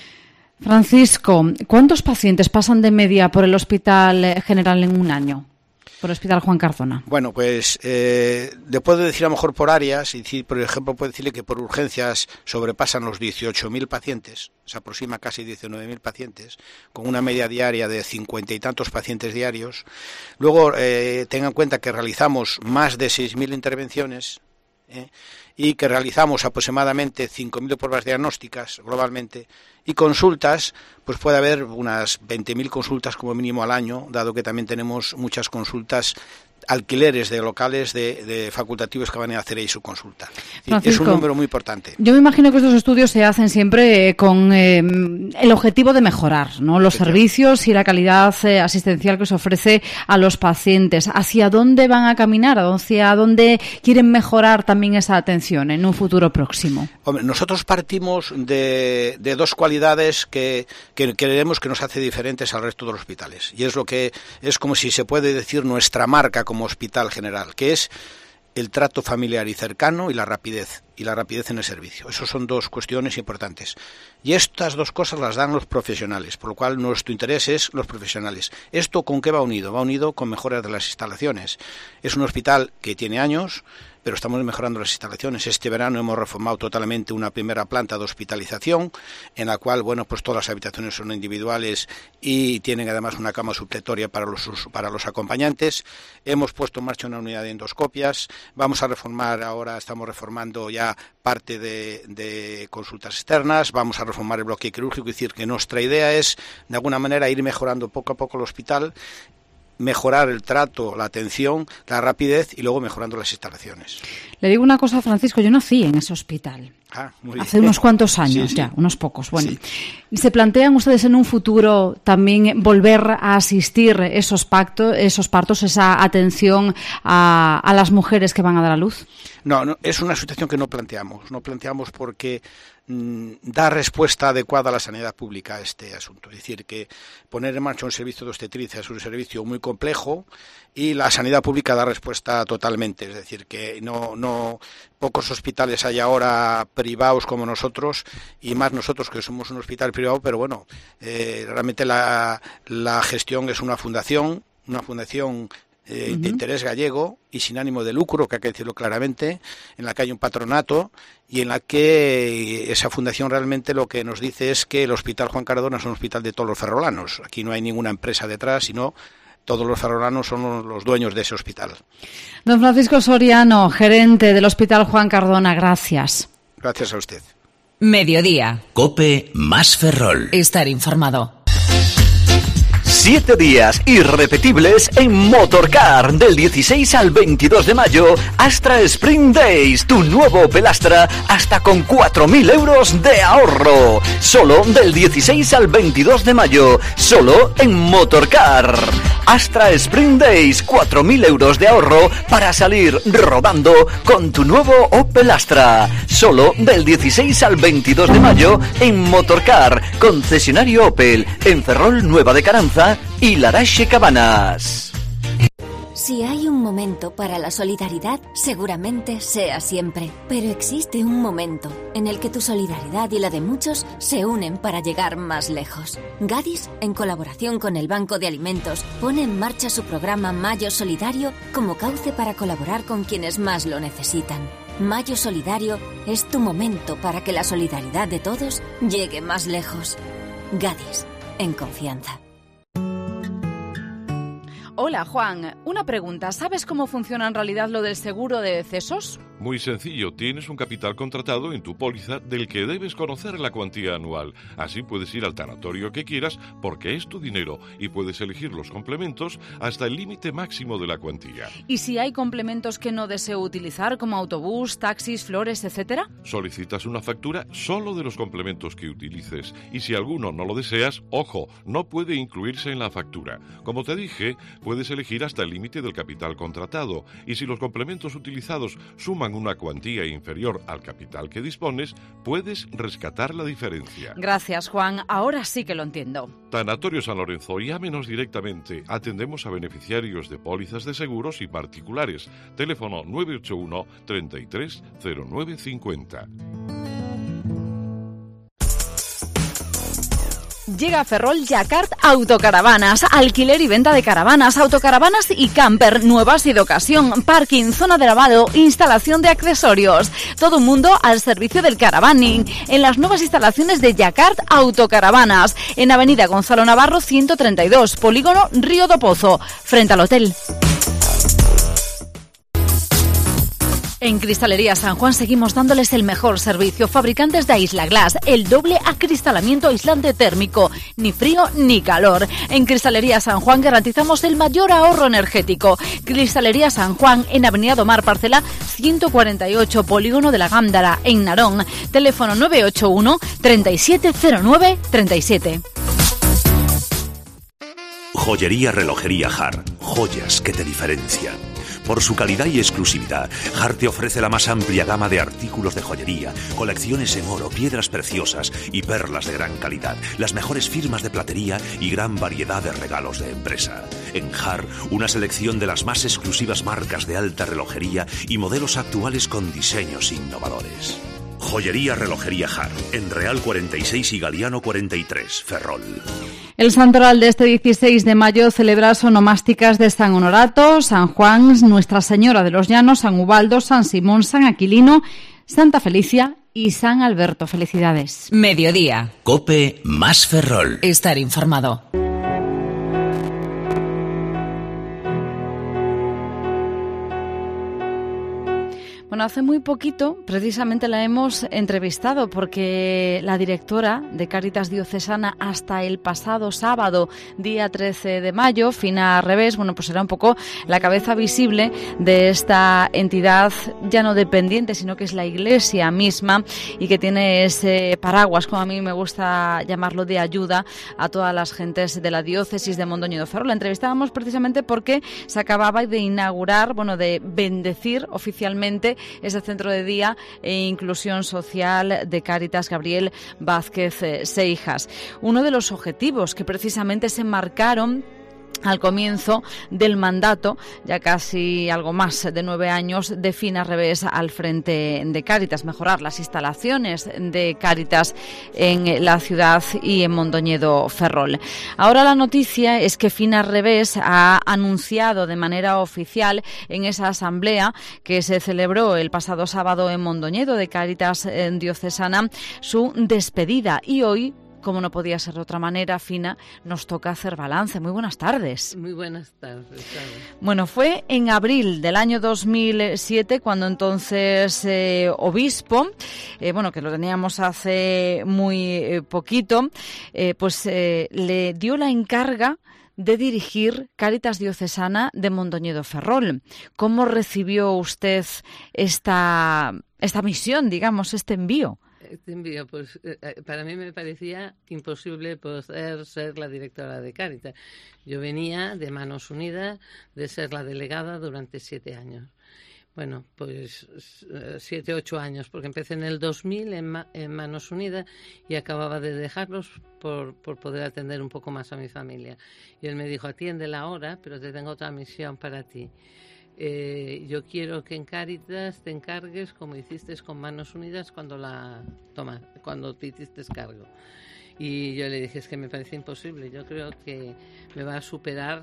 Francisco, ¿cuántos pacientes pasan de media por el Hospital General en un año? Por el Hospital Juan Cardona. Bueno, pues eh, le puedo decir a lo mejor por áreas, y si, por ejemplo, puedo decirle que por urgencias sobrepasan los dieciocho mil pacientes, se aproxima a casi diecinueve mil pacientes, con una media diaria de cincuenta y tantos pacientes diarios. Luego, eh, tenga en cuenta que realizamos más de seis mil intervenciones, ¿eh? y que realizamos aproximadamente cinco mil pruebas diagnósticas globalmente, y consultas, pues puede haber unas veinte mil consultas como mínimo al año, dado que también tenemos muchas consultas, alquileres de locales de, de facultativos que van a hacer ahí su consulta. Francisco, es un número muy importante. Yo me imagino que estos estudios se hacen siempre eh, con eh, el objetivo de mejorar, ¿no?, los servicios y la calidad eh, asistencial que se ofrece a los pacientes. ¿Hacia dónde van a caminar? ¿Hacia dónde quieren mejorar también esa atención en un futuro próximo? Hombre, nosotros partimos de, de dos cualidades que, que creemos que nos hace diferentes al resto de los hospitales. Y es lo que es como si se puede decir nuestra marca como Hospital General, que es el trato familiar y cercano y la rapidez, y la rapidez en el servicio. Esas son dos cuestiones importantes. Y estas dos cosas las dan los profesionales, por lo cual nuestro interés es los profesionales. ¿Esto con qué va unido? Va unido con mejoras de las instalaciones. Es un hospital que tiene años, pero estamos mejorando las instalaciones. Este verano hemos reformado totalmente una primera planta de hospitalización, en la cual, bueno, pues todas las habitaciones son individuales y tienen además una cama supletoria para los, para los acompañantes. Hemos puesto en marcha una unidad de endoscopias. Vamos a reformar, ahora estamos reformando ya parte de, de consultas externas. Vamos a reformar el bloque quirúrgico, es decir, que nuestra idea es, de alguna manera, ir mejorando poco a poco el hospital. mejorar el trato, la atención, la rapidez y luego mejorando las instalaciones. Le digo una cosa, Francisco, yo nací en ese hospital. Ah, muy Hace bien. unos cuantos años sí, ya, sí. unos pocos. Bueno, Sí. ¿se plantean ustedes en un futuro también volver a asistir esos pactos, esos partos, esa atención a, a las mujeres que van a dar a luz? No, no, es una situación que no planteamos. No planteamos porque mmm, da respuesta adecuada a la sanidad pública a este asunto. Es decir, que poner en marcha un servicio de obstetricia es un servicio muy complejo y la sanidad pública da respuesta totalmente. Es decir, que no, no pocos hospitales hay ahora privados como nosotros, y más nosotros que somos un hospital privado, pero bueno, eh, realmente la, la gestión es una fundación, una fundación Eh, uh-huh. de interés gallego y sin ánimo de lucro, que hay que decirlo claramente, en la que hay un patronato y en la que esa fundación realmente lo que nos dice es que el Hospital Juan Cardona es un hospital de todos los ferrolanos. Aquí no hay ninguna empresa detrás, sino todos los ferrolanos son los dueños de ese hospital. Don Francisco Soriano, gerente del Hospital Juan Cardona, gracias. Gracias a usted. Mediodía. COPE más Ferrol. Estar informado. Siete días irrepetibles en Motorcar, del dieciséis al veintidós de mayo. Astra Spring Days, tu nuevo Opel Astra, hasta con cuatro mil euros de ahorro. Solo del dieciséis al veintidós de mayo, solo en Motorcar. Astra Spring Days, cuatro mil euros de ahorro para salir rodando con tu nuevo Opel Astra. Solo del dieciséis al veintidós de mayo en Motorcar, concesionario Opel, en Ferrol, Nueva de Caranza y Larache Cabanas. Si hay un momento para la solidaridad, seguramente sea siempre. Pero existe un momento en el que tu solidaridad y la de muchos se unen para llegar más lejos. Gadis, en colaboración con el Banco de Alimentos, pone en marcha su programa Mayo Solidario como cauce para colaborar con quienes más lo necesitan. Mayo Solidario es tu momento para que la solidaridad de todos llegue más lejos. Gadis, en confianza. Hola, Juan. Una pregunta. ¿Sabes cómo funciona en realidad lo del seguro de decesos? Muy sencillo, tienes un capital contratado en tu póliza del que debes conocer la cuantía anual. Así puedes ir al tanatorio que quieras porque es tu dinero y puedes elegir los complementos hasta el límite máximo de la cuantía. ¿Y si hay complementos que no deseo utilizar como autobús, taxis, flores, etcétera? Solicitas una factura solo de los complementos que utilices y si alguno no lo deseas, ojo, no puede incluirse en la factura. Como te dije, puedes elegir hasta el límite del capital contratado y si los complementos utilizados suman una cuantía inferior al capital que dispones, puedes rescatar la diferencia. Gracias, Juan. Ahora sí que lo entiendo. Tanatorio San Lorenzo, llámenos directamente. Atendemos a beneficiarios de pólizas de seguros y particulares. Teléfono nueve ocho uno, treinta y tres, cero nueve cincuenta. Llega a Ferrol Jacquard Autocaravanas, alquiler y venta de caravanas, autocaravanas y camper, nuevas y de ocasión, parking, zona de lavado, instalación de accesorios. Todo mundo al servicio del caravaning, en las nuevas instalaciones de Jacquard Autocaravanas, en Avenida Gonzalo Navarro ciento treinta y dos, Polígono Río do Pozo, frente al hotel. En Cristalería San Juan seguimos dándoles el mejor servicio. Fabricantes de Isla Glass, el doble acristalamiento aislante térmico, ni frío ni calor. En Cristalería San Juan garantizamos el mayor ahorro energético. Cristalería San Juan en Avenida Domar, parcela ciento cuarenta y ocho, Polígono de la Gándara, en Narón. Teléfono nueve ocho uno, treinta y siete cero nueve, treinta y siete. Joyería Relojería Har, joyas que te diferencian. Por su calidad y exclusividad, Har te ofrece la más amplia gama de artículos de joyería, colecciones en oro, piedras preciosas y perlas de gran calidad, las mejores firmas de platería y gran variedad de regalos de empresa. En Har, una selección de las más exclusivas marcas de alta relojería y modelos actuales con diseños innovadores. Joyería Relojería Har, en Real cuarenta y seis y Galiano cuarenta y tres, Ferrol. El santoral de este dieciséis de mayo celebra sonomásticas de San Honorato, San Juan, Nuestra Señora de los Llanos, San Ubaldo, San Simón, San Aquilino, Santa Felicia y San Alberto. Felicidades. Mediodía. COPE más Ferrol. Estar informado. Bueno, Bueno, hace muy poquito precisamente la hemos entrevistado porque la directora de Cáritas Diocesana hasta el pasado sábado, día trece de mayo, Fina Revés, bueno, pues era un poco la cabeza visible de esta entidad ya no dependiente, sino que es la Iglesia misma y que tiene ese paraguas, como a mí me gusta llamarlo, de ayuda a todas las gentes de la diócesis de Mondoñedo Ferrol. La entrevistábamos precisamente porque se acababa de inaugurar, bueno, de bendecir oficialmente ese centro de día e inclusión social de Cáritas Gabriel Vázquez Seijas. Uno de los objetivos que precisamente se marcaron al comienzo del mandato, ya casi algo más de nueve años, de Fina Revés al frente de Cáritas, mejorar las instalaciones de Cáritas en la ciudad y en Mondoñedo Ferrol. Ahora la noticia es que Fina Revés ha anunciado de manera oficial en esa asamblea que se celebró el pasado sábado en Mondoñedo de Cáritas Diocesana su despedida, y hoy, como no podía ser de otra manera, Fina, nos toca hacer balance. Muy buenas tardes. Muy buenas tardes. Claro. Bueno, fue en abril del año dos mil siete cuando entonces eh, obispo, eh, bueno, que lo teníamos hace muy eh, poquito, eh, pues eh, le dio la encarga de dirigir Cáritas Diocesana de Mondoñedo Ferrol. ¿Cómo recibió usted esta, esta misión, digamos, este envío? Este envío, pues eh, para mí me parecía imposible poder ser la directora de Cáritas. Yo venía de Manos Unidas, de ser la delegada durante siete años. Bueno, pues siete, ocho años, porque empecé en el dos mil en, Ma- en Manos Unidas y acababa de dejarlos por, por poder atender un poco más a mi familia. Y él me dijo, atiéndela ahora, pero te tengo otra misión para ti. Eh, yo quiero que en Cáritas te encargues como hiciste con Manos Unidas cuando la toma, cuando te hiciste cargo. Y yo le dije, es que me parece imposible, yo creo que me va a superar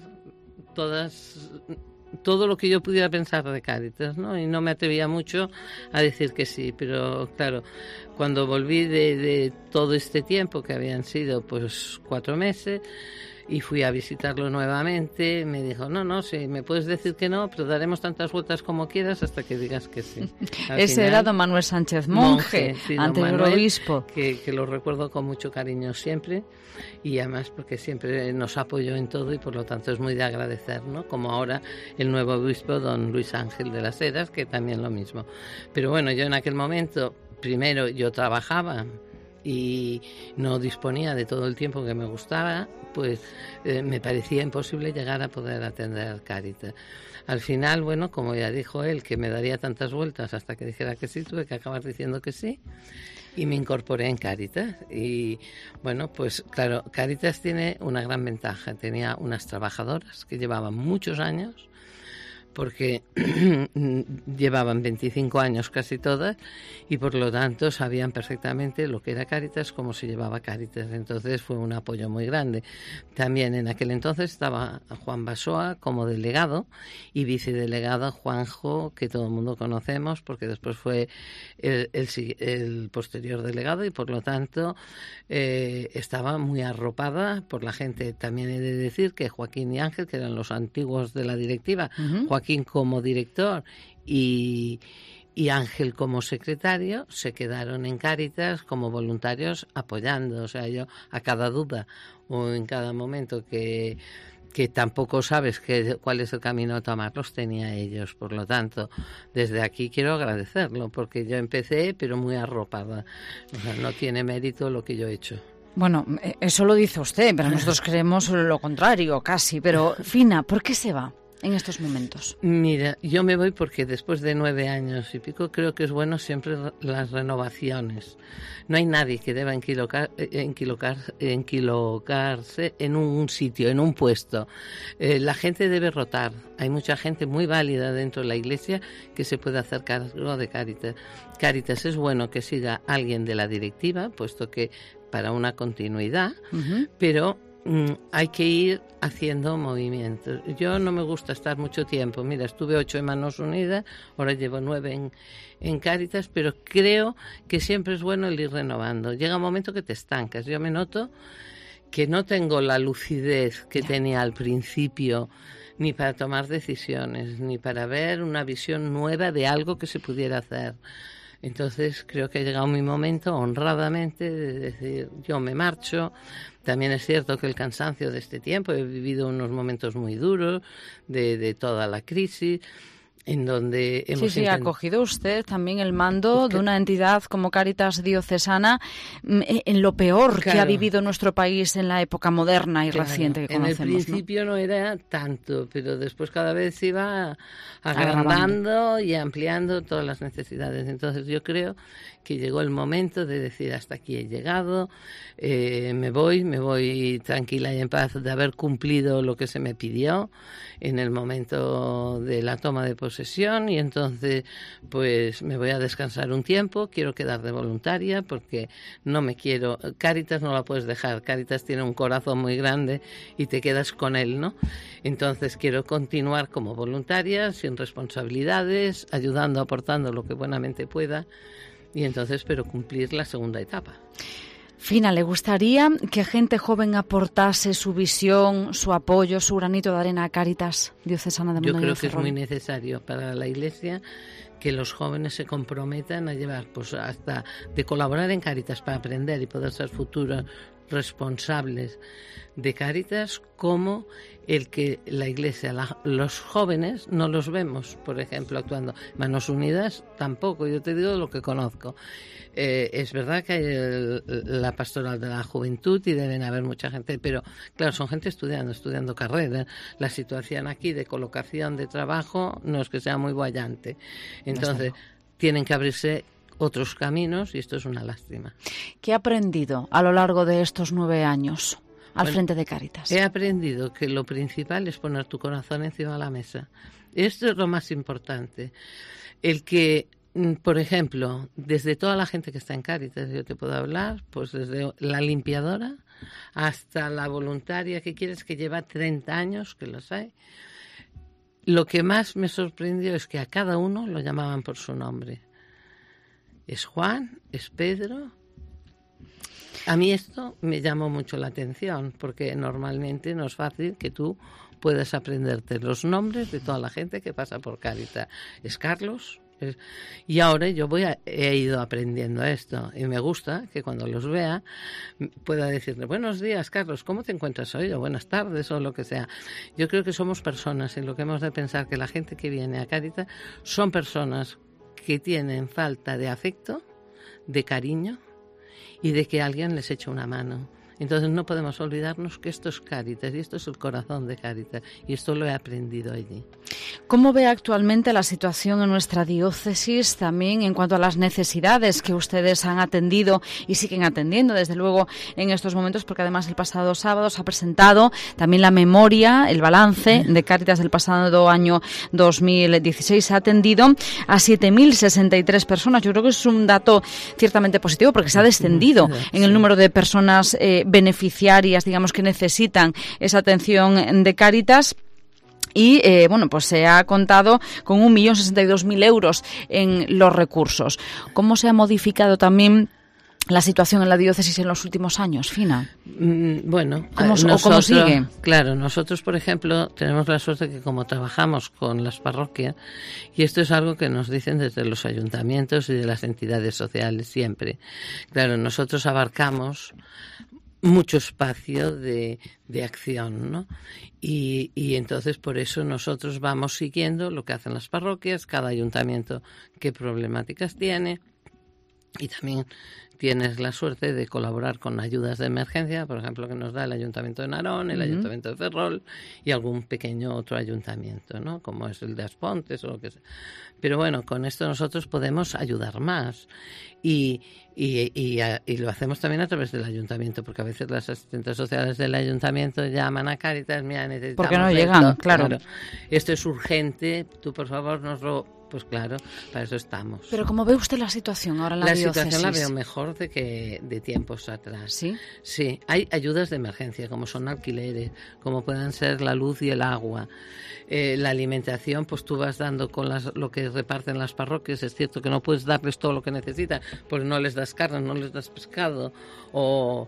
todas todo lo que yo pudiera pensar de Cáritas, ¿no? Y no me atrevía mucho a decir que sí, pero claro, cuando volví de, de todo este tiempo, que habían sido pues cuatro meses, y fui a visitarlo nuevamente, me dijo, no, no, sí, me puedes decir que no, pero daremos tantas vueltas como quieras hasta que digas que sí. Al Ese final, era don Manuel Sánchez Monje, Monje sí, anterior Manuel, obispo. Que, que lo recuerdo con mucho cariño siempre, y además porque siempre nos apoyó en todo y por lo tanto es muy de agradecer, ¿no? Como ahora el nuevo obispo, don Luis Ángel de las Heras, que también lo mismo. Pero bueno, yo en aquel momento, primero yo trabajaba y no disponía de todo el tiempo que me gustaba, pues eh, me parecía imposible llegar a poder atender Cáritas. Al final, bueno, como ya dijo él, que me daría tantas vueltas hasta que dijera que sí, tuve que acabar diciendo que sí, y me incorporé en Cáritas. Y bueno, pues claro, Cáritas tiene una gran ventaja, tenía unas trabajadoras que llevaban muchos años, porque llevaban veinticinco años casi todas y por lo tanto sabían perfectamente lo que era Cáritas, cómo se llevaba Cáritas. Entonces fue un apoyo muy grande. También en aquel entonces estaba Juan Basoa como delegado y vicedelegado Juanjo, que todo el mundo conocemos porque después fue el, el, el posterior delegado y por lo tanto eh, estaba muy arropada por la gente. También he de decir que Joaquín y Ángel, que eran los antiguos de la directiva, uh-huh. Joaquín como director y, y Ángel como secretario, se quedaron en Cáritas como voluntarios apoyando. O sea, yo a cada duda o en cada momento que, que tampoco sabes que, cuál es el camino a tomar, los tenía ellos. Por lo tanto, desde aquí quiero agradecerlo, porque yo empecé, pero muy arropada. O sea, no tiene mérito lo que yo he hecho. Bueno, eso lo dice usted, pero nosotros creemos lo contrario, casi. Pero, Fina, ¿por qué se va en estos momentos? Mira, yo me voy porque después de nueve años y pico creo que es bueno siempre las renovaciones. No hay nadie que deba enquilocar, enquilocar, enquilocarse en un sitio, en un puesto. Eh, la gente debe rotar. Hay mucha gente muy válida dentro de la Iglesia que se puede hacer cargo de Cáritas. Cáritas es bueno que siga alguien de la directiva, puesto que para una continuidad, uh-huh. pero hay que ir haciendo movimientos. Yo no me gusta estar mucho tiempo. Mira, estuve ocho en Manos Unidas, ahora llevo nueve en, en Cáritas, pero creo que siempre es bueno el ir renovando. Llega un momento que te estancas. Yo me noto que no tengo la lucidez que tenía al principio, ni para tomar decisiones, ni para ver una visión nueva de algo que se pudiera hacer. Entonces creo que ha llegado mi momento, honradamente, de decir, yo me marcho. También es cierto que el cansancio de este tiempo, he vivido unos momentos muy duros de, de toda la crisis, en donde hemos Sí, sí, intent... ha cogido usted también el mando de una entidad como Cáritas Diocesana en lo peor claro. que ha vivido nuestro país en la época moderna y claro. reciente que conocemos. En el principio ¿no? no era tanto, pero después cada vez se iba agrandando y ampliando todas las necesidades. Entonces yo creo que llegó el momento de decir hasta aquí he llegado, eh, me voy, me voy tranquila y en paz de haber cumplido lo que se me pidió en el momento de la toma de posesión, y entonces pues me voy a descansar un tiempo, quiero quedar de voluntaria porque no me quiero, Cáritas no la puedes dejar, Cáritas tiene un corazón muy grande y te quedas con él, ¿no? Entonces quiero continuar como voluntaria, sin responsabilidades, ayudando, aportando lo que buenamente pueda, y entonces espero cumplir la segunda etapa. Fina, ¿le gustaría que gente joven aportase su visión, su apoyo, su granito de arena a Cáritas Diocesana de Mondoñedo Yo creo que Ferrol? Es muy necesario para la Iglesia que los jóvenes se comprometan a llevar, pues hasta de colaborar en Cáritas para aprender y poder ser futuros responsables de Cáritas, como el que la Iglesia, la, los jóvenes no los vemos, por ejemplo, actuando. Manos Unidas tampoco, yo te digo lo que conozco. Eh, es verdad que hay el, la pastoral de la juventud y deben haber mucha gente, pero claro, son gente estudiando, estudiando carreras. La situación aquí de colocación de trabajo no es que sea muy boyante. Entonces, tienen que abrirse otros caminos y esto es una lástima. ¿Qué ha aprendido a lo largo de estos nueve años al bueno, frente de Cáritas? He aprendido que lo principal es poner tu corazón encima de la mesa. Esto es lo más importante. El que, por ejemplo, desde toda la gente que está en Cáritas, yo te puedo hablar, pues desde la limpiadora hasta la voluntaria que quieres, que lleva treinta años, que los hay. Lo que más me sorprendió es que a cada uno lo llamaban por su nombre. Es Juan, es Pedro. A mí esto me llamó mucho la atención, porque normalmente no es fácil que tú puedas aprenderte los nombres de toda la gente que pasa por Cáritas. Es Carlos, es... y ahora yo voy a... he ido aprendiendo esto, y me gusta que cuando los vea pueda decirle, buenos días, Carlos, ¿cómo te encuentras hoy? O buenas tardes, o lo que sea. Yo creo que somos personas, y lo que hemos de pensar que la gente que viene a Cáritas son personas que tienen falta de afecto, de cariño y de que alguien les eche una mano. Entonces no podemos olvidarnos que esto es Cáritas y esto es el corazón de Cáritas, y esto lo he aprendido allí. ¿Cómo ve actualmente la situación en nuestra diócesis también en cuanto a las necesidades que ustedes han atendido y siguen atendiendo desde luego en estos momentos? Porque además el pasado sábado se ha presentado también la memoria, el balance de Cáritas del pasado año dos mil dieciséis. Se ha atendido a siete mil sesenta y tres personas. Yo creo que es un dato ciertamente positivo porque se ha descendido en el número de personas eh, beneficiarias, digamos, que necesitan esa atención de Cáritas. Y, eh, bueno, pues se ha contado con un millón sesenta y dos mil euros en los recursos. ¿Cómo se ha modificado también la situación en la diócesis en los últimos años, Fina? Mm, bueno, ¿Cómo, nosotros, ¿cómo sigue? Claro, nosotros, por ejemplo, tenemos la suerte que como trabajamos con las parroquias, y esto es algo que nos dicen desde los ayuntamientos y de las entidades sociales siempre. Claro, nosotros abarcamos mucho espacio de, de acción, ¿no? Y, y entonces por eso nosotros vamos siguiendo lo que hacen las parroquias, cada ayuntamiento qué problemáticas tiene, y también tienes la suerte de colaborar con ayudas de emergencia, por ejemplo, que nos da el Ayuntamiento de Narón, el uh-huh. Ayuntamiento de Ferrol y algún pequeño otro ayuntamiento, ¿no? Como es el de Aspontes o lo que sea. Pero bueno, con esto nosotros podemos ayudar más y, y, y, a, y lo hacemos también a través del ayuntamiento, porque a veces las asistentes sociales del ayuntamiento llaman a Cáritas, mira, necesitamos porque no esto. llegan, claro. claro. Esto es urgente, tú por favor nos lo... Pues claro, para eso estamos. Pero ¿cómo ve usted la situación ahora en la, la diócesis? La situación la veo mejor de que de tiempos atrás. ¿Sí? Sí, hay ayudas de emergencia, como son alquileres, como pueden ser la luz y el agua. Eh, la alimentación, pues tú vas dando con las, lo que reparten las parroquias. Es cierto que no puedes darles todo lo que necesitan, porque no les das carne, no les das pescado, o...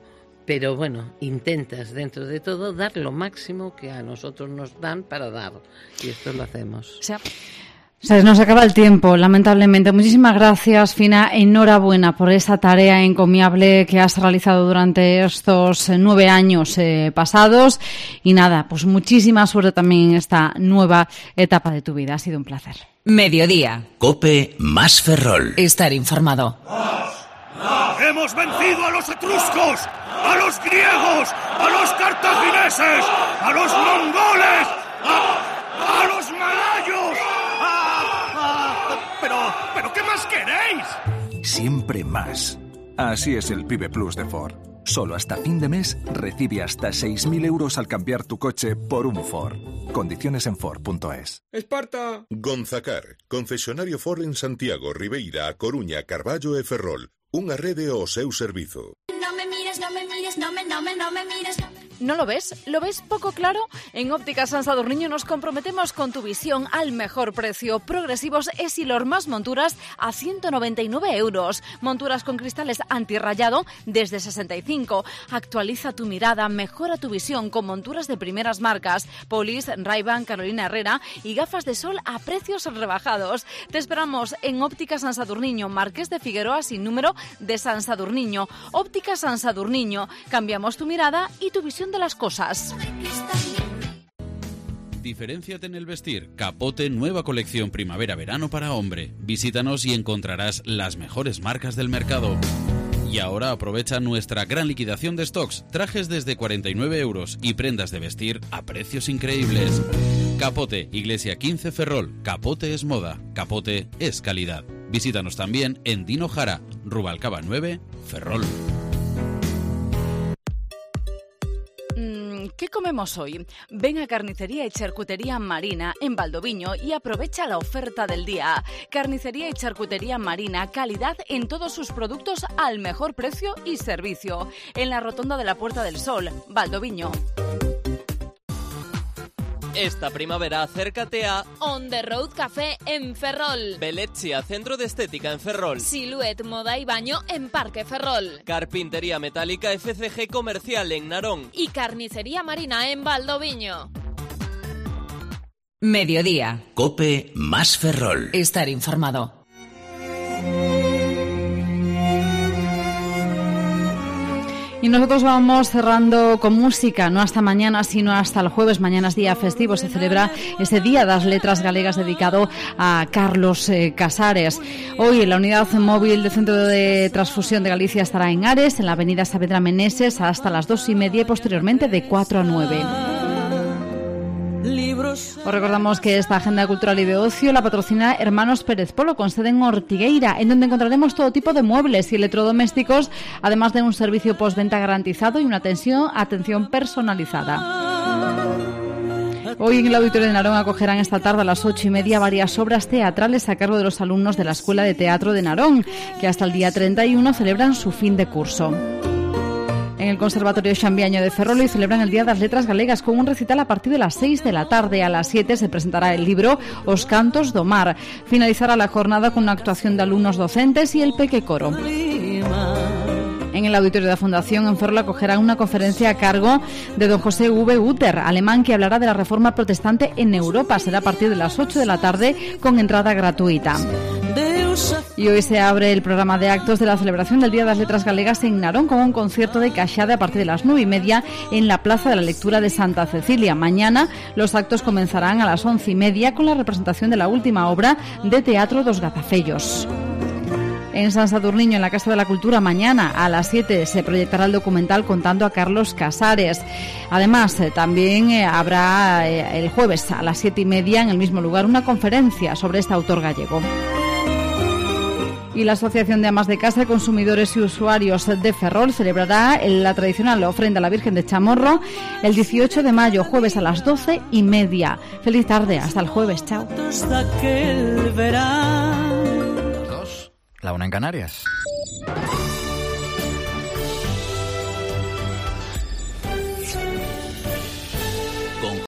pero bueno, intentas dentro de todo dar lo máximo que a nosotros nos dan para dar, y esto lo hacemos. O sea, se nos acaba el tiempo, lamentablemente. Muchísimas gracias, Fina. Enhorabuena por esa tarea encomiable que has realizado durante estos nueve años eh, pasados. Y nada, pues muchísima suerte también en esta nueva etapa de tu vida. Ha sido un placer. Mediodía. Cope más Ferrol. Estar informado. ¡Hemos vencido a los etruscos, a los griegos, a los cartagineses, a los mongoles, a, a los malayos! ¡Ah, ah! Pero, pero, ¿qué más queréis? Siempre más. Así es el Pibe Plus de Ford. Solo hasta fin de mes recibe hasta seis mil euros al cambiar tu coche por un Ford. Condiciones en Ford punto es. Esparta. Gonzacar, concesionario Ford en Santiago, Ribeira, A Coruña, Carballo e Ferrol. Unha rede ao seu servizo. No me mires, no me mires, no me, no me, no me mires. No. ¿No lo ves? ¿Lo ves poco claro? En Ópticas San Sadurniño nos comprometemos con tu visión al mejor precio. Progresivos Essilor más monturas a ciento noventa y nueve euros. Monturas con cristales antirrayado desde sesenta y cinco. Actualiza tu mirada, mejora tu visión con monturas de primeras marcas. Polis, Ray-Ban, Carolina Herrera y gafas de sol a precios rebajados. Te esperamos en Ópticas San Sadurniño, Marqués de Figueroa sin número de San Sadurniño. Ópticas San Sadurniño. Cambiamos tu mirada y tu visión de las cosas. Diferénciate en el vestir. Capote, nueva colección primavera-verano para hombre. Visítanos y encontrarás las mejores marcas del mercado. Y ahora aprovecha nuestra gran liquidación de stocks. Trajes desde cuarenta y nueve euros y prendas de vestir a precios increíbles. Capote, Iglesia quince Ferrol. Capote es moda. Capote es calidad. Visítanos también en Dino Jara, Rubalcaba nueve, Ferrol. ¿Qué comemos hoy? Ven a Carnicería y Charcutería Marina en Valdoviño y aprovecha la oferta del día. Carnicería y Charcutería Marina, calidad en todos sus productos al mejor precio y servicio. En la rotonda de la Puerta del Sol, Valdoviño. Esta primavera acércate a On the Road Café en Ferrol, Belezia, Centro de Estética en Ferrol, Silhouette Moda y Baño en Parque Ferrol, Carpintería Metálica F C G Comercial en Narón y Carnicería Marina en Valdoviño. Mediodía. Cope más Ferrol. Estar informado. Y nosotros vamos cerrando con música, no hasta mañana, sino hasta el jueves. Mañana es día festivo, se celebra ese Día das Letras Galegas dedicado a Carlos eh, Casares. Hoy la unidad móvil del Centro de Transfusión de Galicia estará en Ares, en la avenida Saavedra Meneses, hasta las dos y media y posteriormente de cuatro a nueve. Os recordamos que esta agenda cultural y de ocio la patrocina Hermanos Pérez Polo, con sede en Ortigueira, en donde encontraremos todo tipo de muebles y electrodomésticos, además de un servicio postventa garantizado y una atención, atención personalizada. Hoy en el Auditorio de Narón acogerán esta tarde a las ocho y media varias obras teatrales a cargo de los alumnos de la Escuela de Teatro de Narón, que hasta el día treinta y uno celebran su fin de curso. En el Conservatorio Xambiaño de Ferrol hoy celebran el Día das Letras Galegas con un recital a partir de las seis de la tarde. A las siete se presentará el libro Os Cantos do Mar. Finalizará la jornada con una actuación de alumnos docentes y el Peque Coro. En el auditorio de la Fundación en Ferrol acogerán una conferencia a cargo de don José V. Uter, alemán, que hablará de la reforma protestante en Europa. Será a partir de las ocho de la tarde con entrada gratuita. Y hoy se abre el programa de actos de la celebración del Día de las Letras Galegas en Narón con un concierto de Caxade a partir de las nueve y media en la Plaza de la Lectura de Santa Cecilia. Mañana los actos comenzarán a las once y media con la representación de la última obra de teatro Dos Gazafellos. En San Sadurniño, en la Casa de la Cultura, mañana a las siete se proyectará el documental Contando a Carlos Casares. Además, eh, también eh, habrá eh, el jueves a las siete y media en el mismo lugar una conferencia sobre este autor gallego. Y la Asociación de Amas de Casa, Consumidores y Usuarios de Ferrol celebrará la tradicional ofrenda a la Virgen de Chamorro el dieciocho de mayo, jueves a las doce y media. Feliz tarde, hasta el jueves, chao. La una en Canarias.